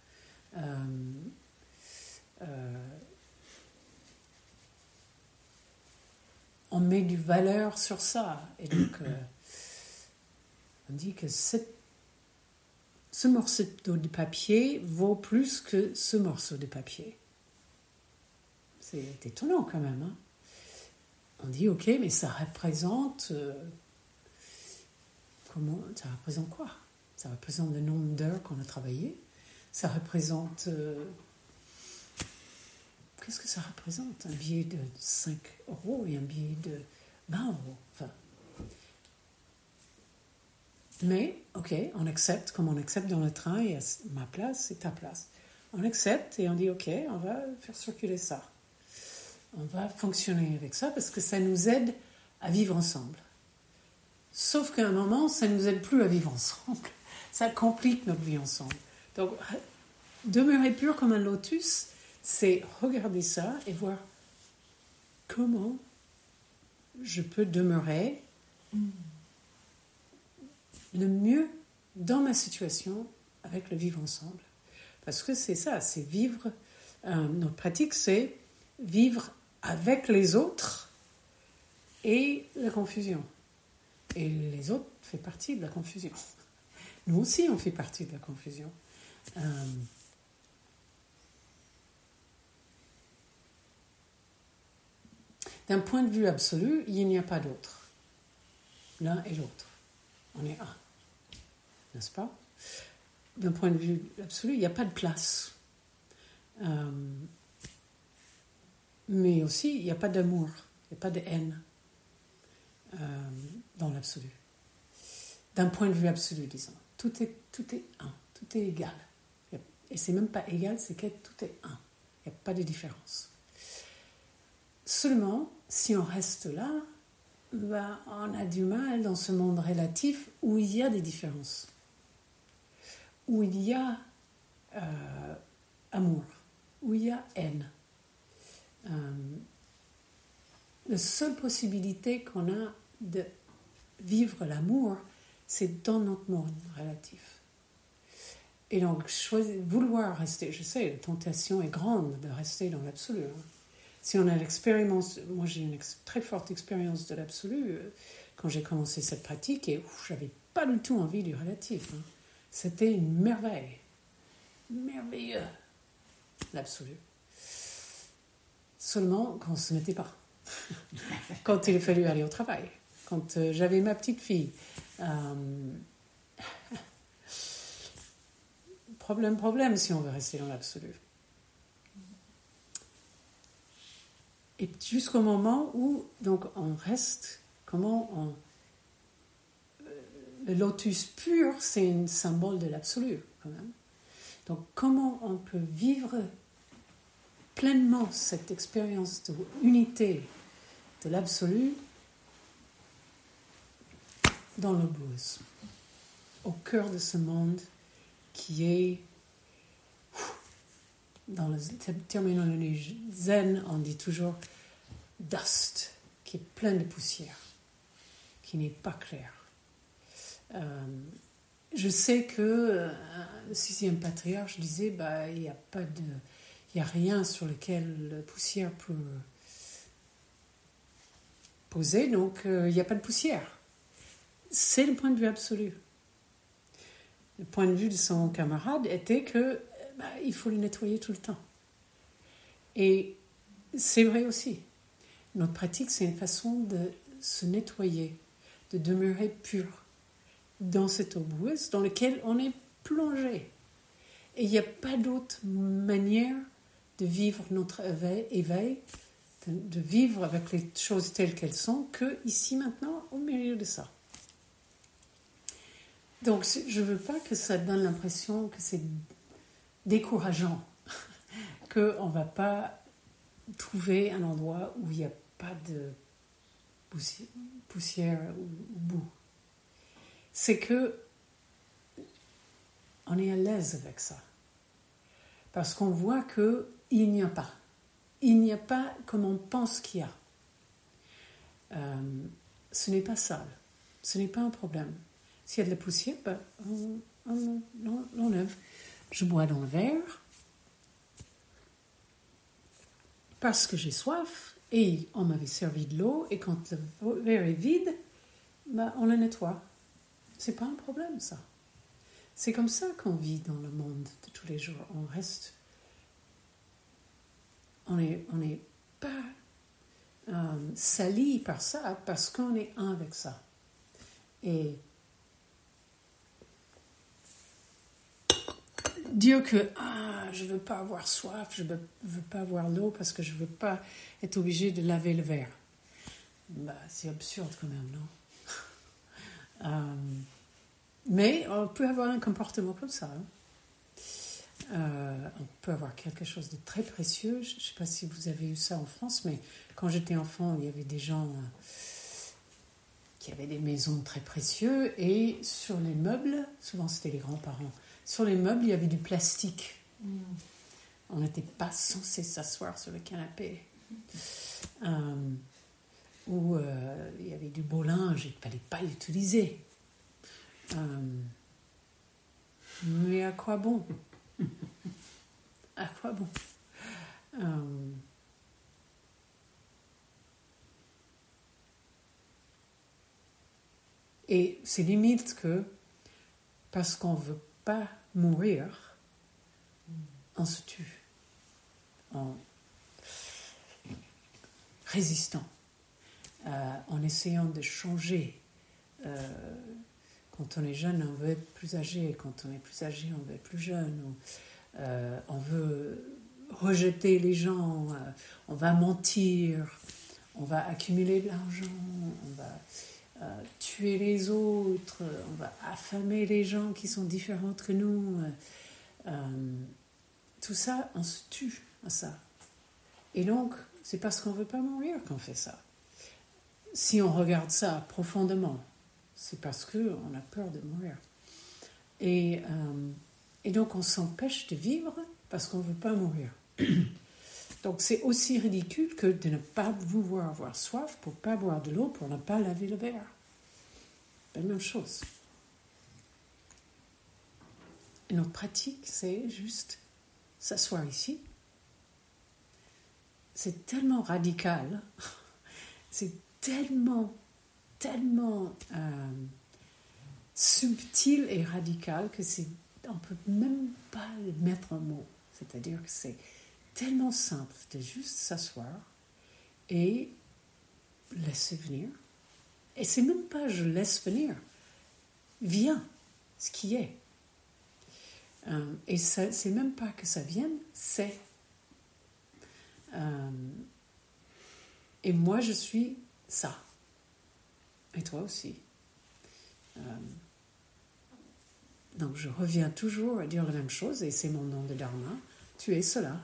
On met du valeur sur ça. Et donc, on dit que ce morceau de papier vaut plus que ce morceau de papier. C'est étonnant quand même. Hein? On dit, ok, mais ça représente... ça représente quoi? Ça représente le nombre d'heures qu'on a travaillé. Ça représente... qu'est-ce que ça représente? Un billet de 5 € et un billet de 20 €. Enfin, mais, ok, on accepte, comme on accepte dans le train, et ma place, c'est ta place. On accepte et on dit, ok, on va faire circuler ça. On va fonctionner avec ça parce que ça nous aide à vivre ensemble. Sauf qu'à un moment, ça ne nous aide plus à vivre ensemble. Ça complique notre vie ensemble. Donc, demeurer pur comme un lotus, c'est regarder ça et voir comment je peux demeurer le mieux dans ma situation avec le vivre ensemble. Parce que c'est ça, c'est vivre... notre pratique, c'est vivre avec les autres et la confusion. Et les autres font partie de la confusion. Nous aussi, on fait partie de la confusion. D'un point de vue absolu, il n'y a pas d'autre. L'un et l'autre. On est un. N'est-ce pas? D'un point de vue absolu, il n'y a pas de place. Mais aussi, il n'y a pas d'amour, il n'y a pas de haine dans l'absolu. D'un point de vue absolu, disons. Tout est un, tout est égal. Et c'est même pas égal, c'est que tout est un. Il n'y a pas de différence. Seulement, si on reste là, on a du mal dans ce monde relatif où il y a des différences. Où il y a amour, où il y a haine. La seule possibilité qu'on a de vivre l'amour, c'est dans notre monde relatif. Et donc, vouloir rester, je sais, la tentation est grande de rester dans l'absolu. Hein. Si on a l'expérience, moi j'ai une très forte expérience de l'absolu quand j'ai commencé cette pratique et j'avais pas du tout envie du relatif. Hein. C'était une merveille. Merveilleux, l'absolu. Seulement quand ce n'était pas. Quand il a fallu aller au travail. Quand j'avais ma petite fille. Problème si on veut rester dans l'absolu. Et jusqu'au moment où donc on reste, le lotus pur, c'est un symbole de l'absolu quand même. Donc comment on peut vivre pleinement cette expérience d'unité de l'absolu dans le bouddhisme, au cœur de ce monde qui est, dans la terminologie zen, on dit toujours dust, qui est plein de poussière, qui n'est pas clair. Je sais que le sixième patriarche disait, il n'y a pas de, il y a rien sur lequel la poussière peut poser, donc il n'y a pas de poussière. C'est le point de vue absolu. Le point de vue de son camarade était que il faut le nettoyer tout le temps. Et c'est vrai aussi. Notre pratique, c'est une façon de se nettoyer, de demeurer pur dans cette eau boueuse dans laquelle on est plongé. Et il n'y a pas d'autre manière de vivre notre éveil, de vivre avec les choses telles qu'elles sont, que ici maintenant, au milieu de ça. Donc, je ne veux pas que ça donne l'impression que c'est décourageant, qu'on ne va pas trouver un endroit où il n'y a pas de poussière ou boue. C'est que on est à l'aise avec ça. Parce qu'on voit qu'il n'y a pas. Il n'y a pas comme on pense qu'il y a. Ce n'est pas sale. Ce n'est pas un problème. S'il y a de la poussière, on l'enlève. Je bois dans le verre parce que j'ai soif et on m'avait servi de l'eau et quand le verre est vide, on le nettoie. C'est pas un problème, ça. C'est comme ça qu'on vit dans le monde de tous les jours. On reste... On n'est pas sali par ça parce qu'on est un avec ça. Et dire que je ne veux pas avoir soif, je ne veux pas avoir l'eau parce que je ne veux pas être obligé de laver le verre. C'est absurde quand même, non? Mais on peut avoir un comportement comme ça. On peut avoir quelque chose de très précieux. Je ne sais pas si vous avez eu ça en France, mais quand j'étais enfant, il y avait des gens qui avaient des maisons très précieuses et sur les meubles, souvent c'était les grands-parents, sur les meubles, il y avait du plastique. On n'était pas censé s'asseoir sur le canapé. Ou il y avait du beau linge, il ne fallait pas l'utiliser. Mais à quoi bon? À quoi bon? Et c'est limite que parce qu'on ne veut pas mourir, on se tue en résistant, en essayant de changer. Quand on est jeune, on veut être plus âgé. Quand on est plus âgé, on veut être plus jeune. On veut rejeter les gens. On va mentir. On va accumuler de l'argent. On va tuer les autres. On va affamer les gens qui sont différents que nous. Tout ça, on se tue à ça. Et donc, c'est parce qu'on ne veut pas mourir qu'on fait ça. Si on regarde ça profondément, c'est parce qu'on a peur de mourir. Et donc, on s'empêche de vivre parce qu'on ne veut pas mourir. Donc, c'est aussi ridicule que de ne pas vouloir avoir soif pour ne pas boire de l'eau, pour ne pas laver le verre. C'est la même chose. Et notre pratique, c'est juste s'asseoir ici. C'est tellement radical. C'est tellement subtil et radical que on ne peut même pas le mettre en mots. C'est-à-dire que c'est tellement simple de juste s'asseoir et laisser venir. Et c'est même pas je laisse venir. Viens, ce qui est. Et ça, c'est même pas que ça vienne, c'est. Et moi, je suis ça. Et toi aussi. Donc, je reviens toujours à dire la même chose, et c'est mon nom de Dharma. Tu es cela.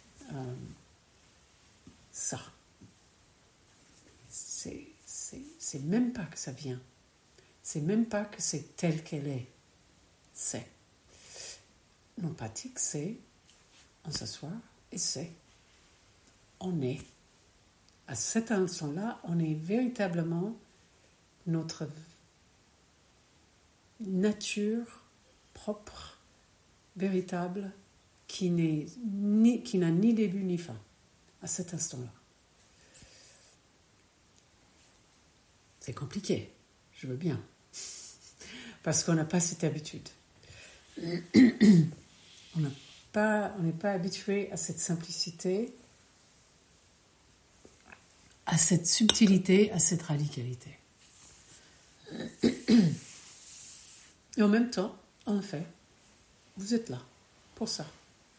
Ça. C'est même pas que ça vient. C'est même pas que c'est tel qu'elle est. C'est. Non pratique, c'est on s'assoit et c'est. On est. À cet instant-là, on est véritablement notre nature propre, véritable, qui n'a ni début ni fin, à cet instant-là. C'est compliqué, je veux bien, parce qu'on n'a pas cette habitude. On n'est pas habitué à cette simplicité, à cette subtilité, à cette radicalité. Et en même temps, en effet, vous êtes là pour ça.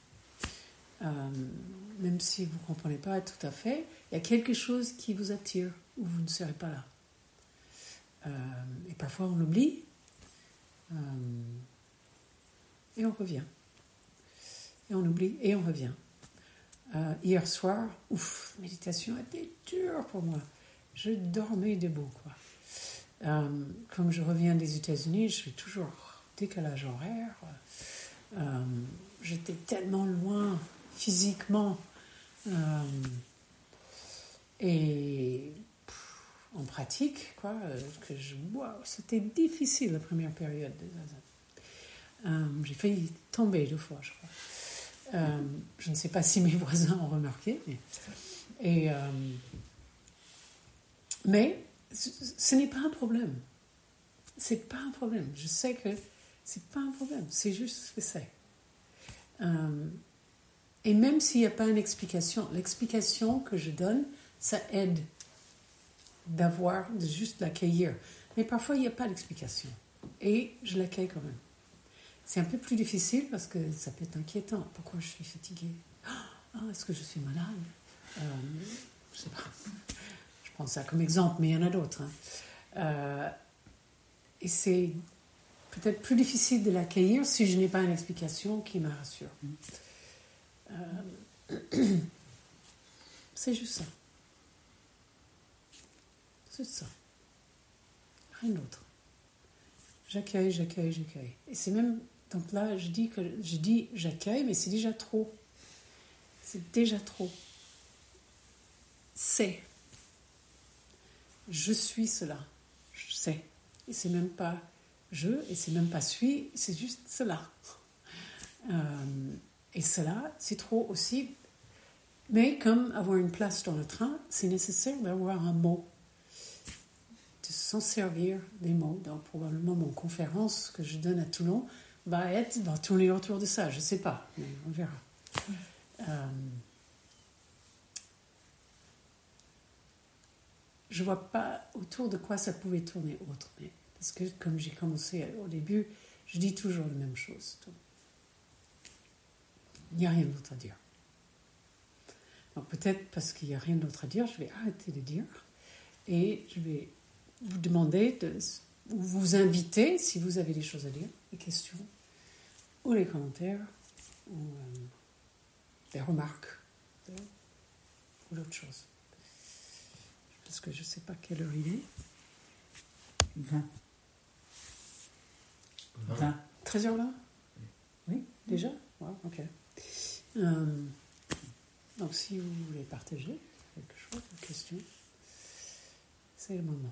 Même si vous ne comprenez pas tout à fait, il y a quelque chose qui vous attire ou vous ne serez pas là. Et parfois on l'oublie et on revient. Et on oublie et on revient. Hier soir, méditation était dure pour moi. Je dormais debout, quoi. Comme je reviens des États-Unis, je suis toujours décalage horaire. J'étais tellement loin physiquement et en pratique, quoi, que c'était difficile la première période. J'ai failli tomber 2 fois, je crois. Je ne sais pas si mes voisins ont remarqué, mais ce n'est pas un problème. C'est pas un problème. Je sais que c'est pas un problème. C'est juste ce que c'est. Et même s'il n'y a pas une explication, l'explication que je donne, ça aide de juste l'accueillir. Mais parfois, il n'y a pas d'explication. Et je l'accueille quand même. C'est un peu plus difficile parce que ça peut être inquiétant. Pourquoi je suis fatiguée? Est-ce que je suis malade? Je ne sais pas. Je prends ça comme exemple, mais il y en a d'autres. Et c'est peut-être plus difficile de l'accueillir si je n'ai pas une explication qui me rassure. C'est juste ça. C'est ça. Rien d'autre. J'accueille. Et c'est même... Donc là, je dis j'accueille, mais c'est déjà trop. C'est déjà trop. C'est. Je suis cela. Je sais. Et c'est même pas je, et c'est même pas suis, c'est juste cela. Et cela, c'est trop aussi. Mais comme avoir une place dans le train, c'est nécessaire d'avoir un mot. De s'en servir des mots. Donc probablement mon conférence que je donne à Toulon va tourner autour de ça. Je ne sais pas, mais on verra. Je ne vois pas autour de quoi ça pouvait tourner autre. Parce que comme j'ai commencé au début, je dis toujours la même chose. Il n'y a rien d'autre à dire. Donc peut-être parce qu'il n'y a rien d'autre à dire, je vais arrêter de dire. Et je vais vous demander, ou vous inviter, si vous avez des choses à dire, des questions, ou les commentaires, ou des remarques, ou l'autre chose. Parce que je ne sais pas quelle heure il est. 20. 13h là? Oui, déjà? Ouais, ok. Donc si vous voulez partager quelque chose, une question, c'est le moment.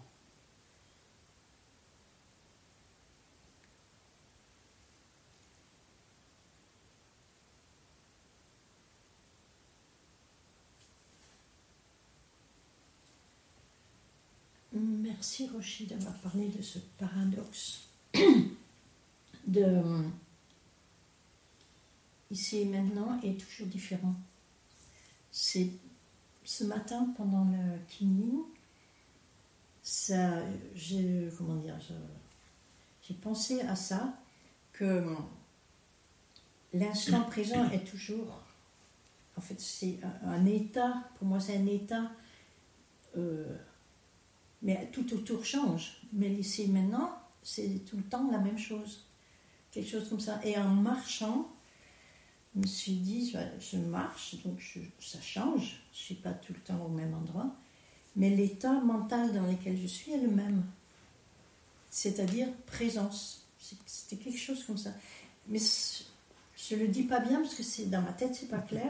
Merci Rochi d'avoir parlé de ce paradoxe de ici et maintenant est toujours différent. C'est ce matin pendant le cleaning, j'ai pensé à ça, que l'instant présent est toujours, en fait c'est un état, pour moi c'est un état, mais tout autour change, mais ici et maintenant c'est tout le temps la même chose, quelque chose comme ça. Et en marchant, je me suis dit, je marche, donc ça change, je ne suis pas tout le temps au même endroit, mais l'état mental dans lequel je suis est le même. c'est-à-dire présence. C'était quelque chose comme ça. Mais je le dis pas bien parce que c'est dans ma tête, c'est pas clair.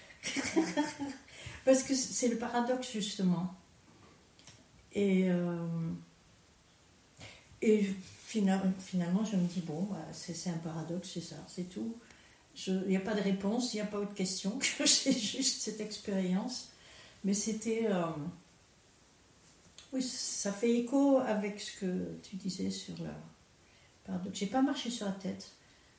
Parce que c'est le paradoxe justement. Et finalement, je me dis bon, c'est un paradoxe, c'est ça, c'est tout. Il n'y a pas de réponse, il n'y a pas autre question. J'ai juste cette expérience. Mais c'était oui, ça fait écho avec ce que tu disais sur le paradoxe. J'ai pas marché sur la tête.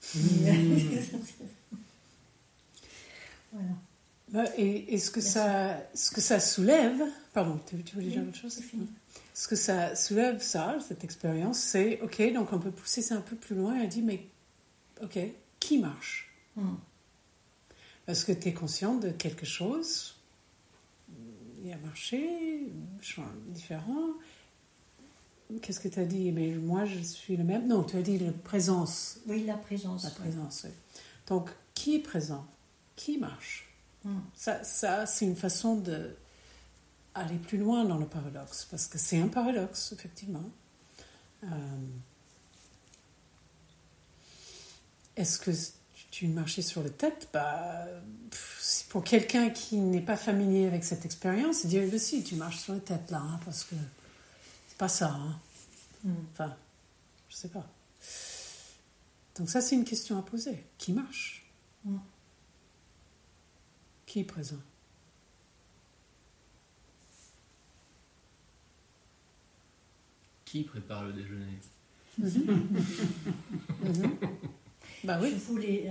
Voilà. Et ce que ça soulève, pardon, tu voulais dire autre chose? C'est fini. Ce que ça soulève, cette expérience, c'est ok, donc on peut pousser ça un peu plus loin et dire mais ok, qui marche? Parce que tu es conscient de quelque chose, il a marché, différent. Qu'est-ce que tu as dit? Mais moi je suis le même. Non, tu as dit la présence. Oui, la présence. La présence, oui. Donc qui est présent? Qui marche? Ça, c'est une façon d'aller plus loin dans le paradoxe, parce que c'est un paradoxe, effectivement. Est-ce que tu marchais sur la tête? Pour quelqu'un qui n'est pas familier avec cette expérience, il dirait si tu marches sur la tête là, hein, parce que c'est pas ça. Hein. Enfin, je sais pas. Donc ça, c'est une question à poser. Qui marche? Qui est présent? Qui prépare le déjeuner? Bah oui. Je voulais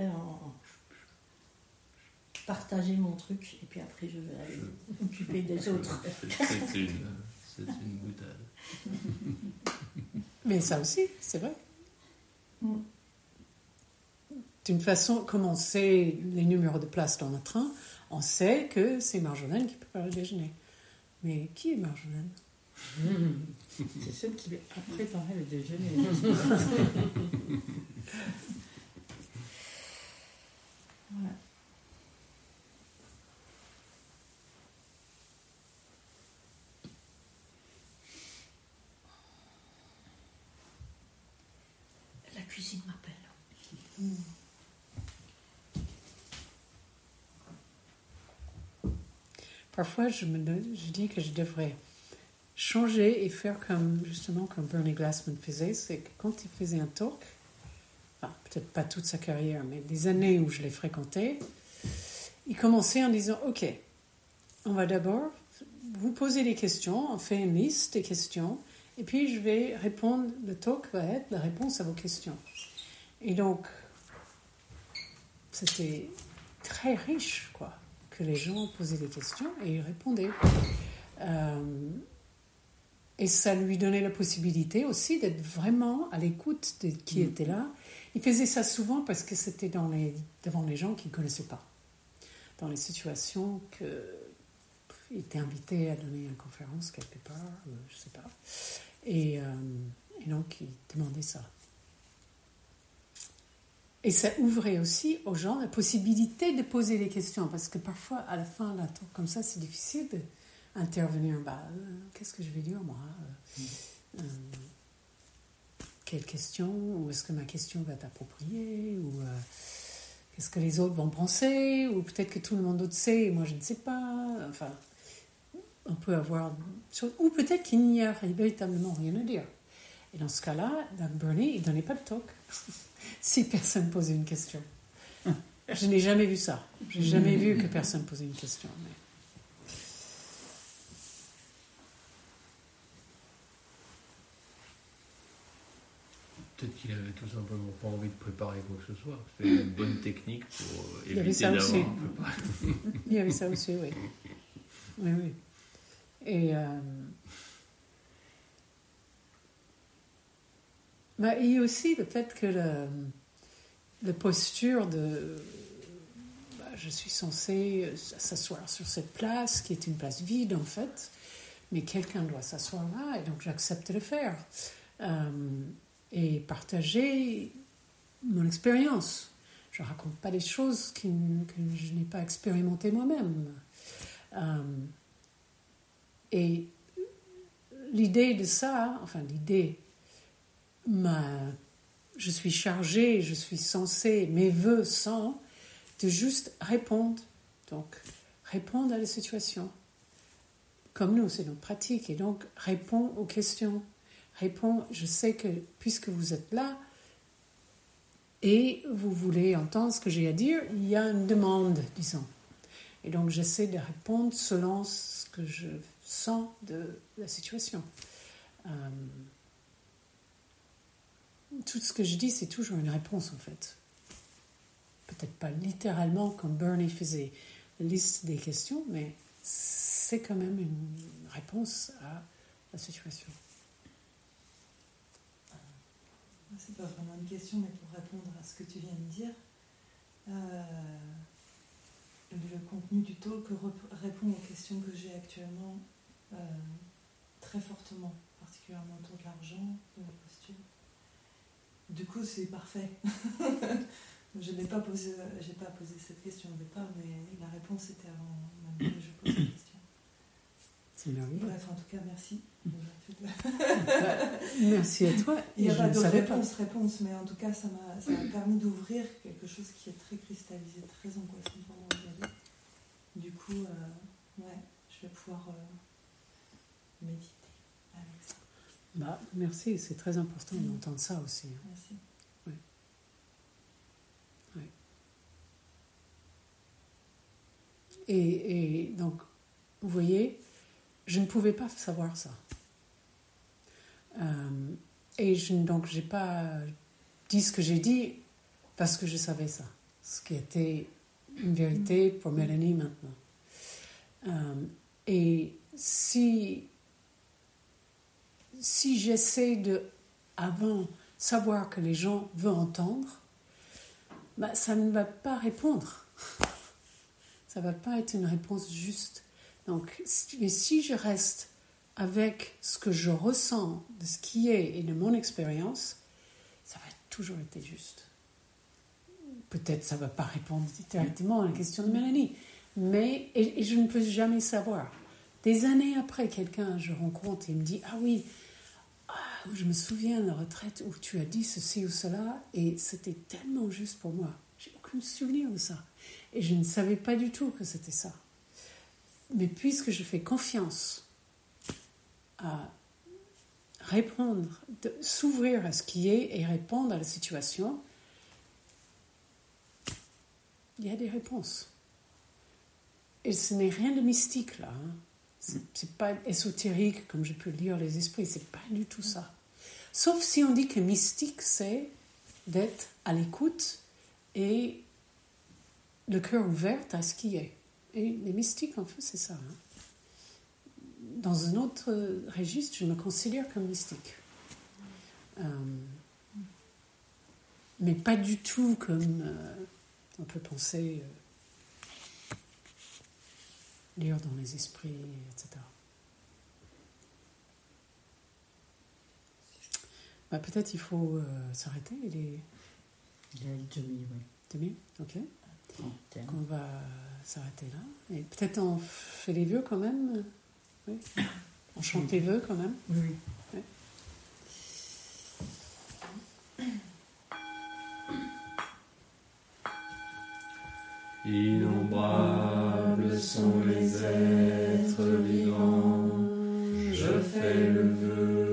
partager mon truc et puis après je vais aller m'occuper des autres. C'est une boutade. Mais ça aussi, c'est vrai. D'une façon, comme on sait les numéros de place dans le train, on sait que c'est Marjolaine qui prépare le déjeuner. Mais qui est Marjolaine? C'est celle qui a préparé le déjeuner. Voilà. La cuisine m'appelle. Parfois, je dis que je devrais changer et faire comme Bernie Glassman faisait, c'est que quand il faisait un talk, enfin, peut-être pas toute sa carrière, mais des années où je l'ai fréquenté, il commençait en disant « Ok, on va d'abord vous poser des questions, on fait une liste des questions, et puis je vais répondre, le talk va être la réponse à vos questions. » Et donc, c'était très riche, quoi, que les gens posaient des questions et ils répondaient. Et ça lui donnait la possibilité aussi d'être vraiment à l'écoute de qui était là. Il faisait ça souvent parce que c'était devant les gens qu'il ne connaissait pas. Dans les situations qu'il était invité à donner une conférence quelque part, je ne sais pas. Et donc, il demandait ça. Et ça ouvrait aussi aux gens la possibilité de poser des questions. Parce que parfois, à la fin d'un tour comme ça, c'est difficile d'intervenir. Qu'est-ce que je vais dire, moi? Quelle question? Ou est-ce que ma question va être appropriée? Ou qu'est-ce que les autres vont penser? Ou peut-être que tout le monde d'autre sait et moi je ne sais pas. Enfin, on peut avoir... Ou peut-être qu'il n'y a véritablement rien à dire. Et dans ce cas-là, Bernie, il ne donnait pas de talk si personne posait une question. Je n'ai jamais vu ça. Je n'ai jamais vu que personne posait une question. Mais... Peut-être qu'il avait tout simplement pas envie de préparer quoi que ce soit. C'est une bonne technique pour éviter d'avoir préparé. Il y avait ça aussi, oui. Oui, oui. Et... il y a aussi le fait que la posture de... je suis censée s'asseoir sur cette place, qui est une place vide en fait, mais quelqu'un doit s'asseoir là, et donc j'accepte de le faire. Et partager mon expérience. Je ne raconte pas des choses que je n'ai pas expérimentées moi-même. Et l'idée de ça, enfin l'idée... je suis chargée, je suis censée, mes vœux sont de juste répondre. Donc, répondre à la situation. Comme nous, c'est notre pratique. Et donc, réponds aux questions. Réponds, je sais que puisque vous êtes là et vous voulez entendre ce que j'ai à dire, il y a une demande, disons. Et donc, j'essaie de répondre selon ce que je sens de la situation. Tout ce que je dis, c'est toujours une réponse, en fait. Peut-être pas littéralement comme Bernie faisait la liste des questions, mais c'est quand même une réponse à la situation. C'est pas vraiment une question, mais pour répondre à ce que tu viens de dire, le contenu du talk répond aux questions que j'ai actuellement très fortement, particulièrement autour de l'argent, de la posture. Du coup, c'est parfait. Je n'ai pas posé cette question au départ, mais la réponse était avant même que je pose la question. C'est merveilleux. Bref, en tout cas, merci. Merci à toi. Il n'y a pas de réponse, mais en tout cas, ça m'a permis d'ouvrir quelque chose qui est très cristallisé, très angoissant pour moi aujourd'hui. Du coup, je vais pouvoir méditer avec ça. Merci, c'est très important d'entendre ça aussi. Merci. Oui. Oui. Et donc, vous voyez, je ne pouvais pas savoir ça. Et donc, je n'ai pas dit ce que j'ai dit parce que je savais ça. Ce qui était une vérité pour Mélanie maintenant. Et si j'essaie de, avant, savoir que les gens veulent entendre, ça ne va pas répondre. Ça ne va pas être une réponse juste. Donc, mais si je reste avec ce que je ressens de ce qui est et de mon expérience, ça va toujours être juste. Peut-être ça ne va pas répondre directement à la question de Mélanie, mais et je ne peux jamais savoir. Des années après, quelqu'un je rencontre et il me dit « Ah oui, je me souviens de la retraite où tu as dit ceci ou cela et c'était tellement juste pour moi. J'ai aucun souvenir de ça. Et je ne savais pas du tout que c'était ça. Mais puisque je fais confiance à répondre, s'ouvrir à ce qui est et répondre à la situation, il y a des réponses. Et ce n'est rien de mystique là. C'est pas ésotérique comme je peux lire les esprits. C'est pas du tout ça. Sauf si on dit que mystique, c'est d'être à l'écoute et le cœur ouvert à ce qui est. Et les mystiques, en fait, c'est ça. Dans un autre registre, je me considère comme mystique. Mais pas du tout comme on peut penser lire dans les esprits, etc. Peut-être il faut s'arrêter. Il est demi, oui. Demi, ok. Donc on va s'arrêter là. Et peut-être on fait les vœux quand même. Oui. On chante les vœux quand même. Oui. Oui. Innombrables sont les êtres vivants, je fais le vœu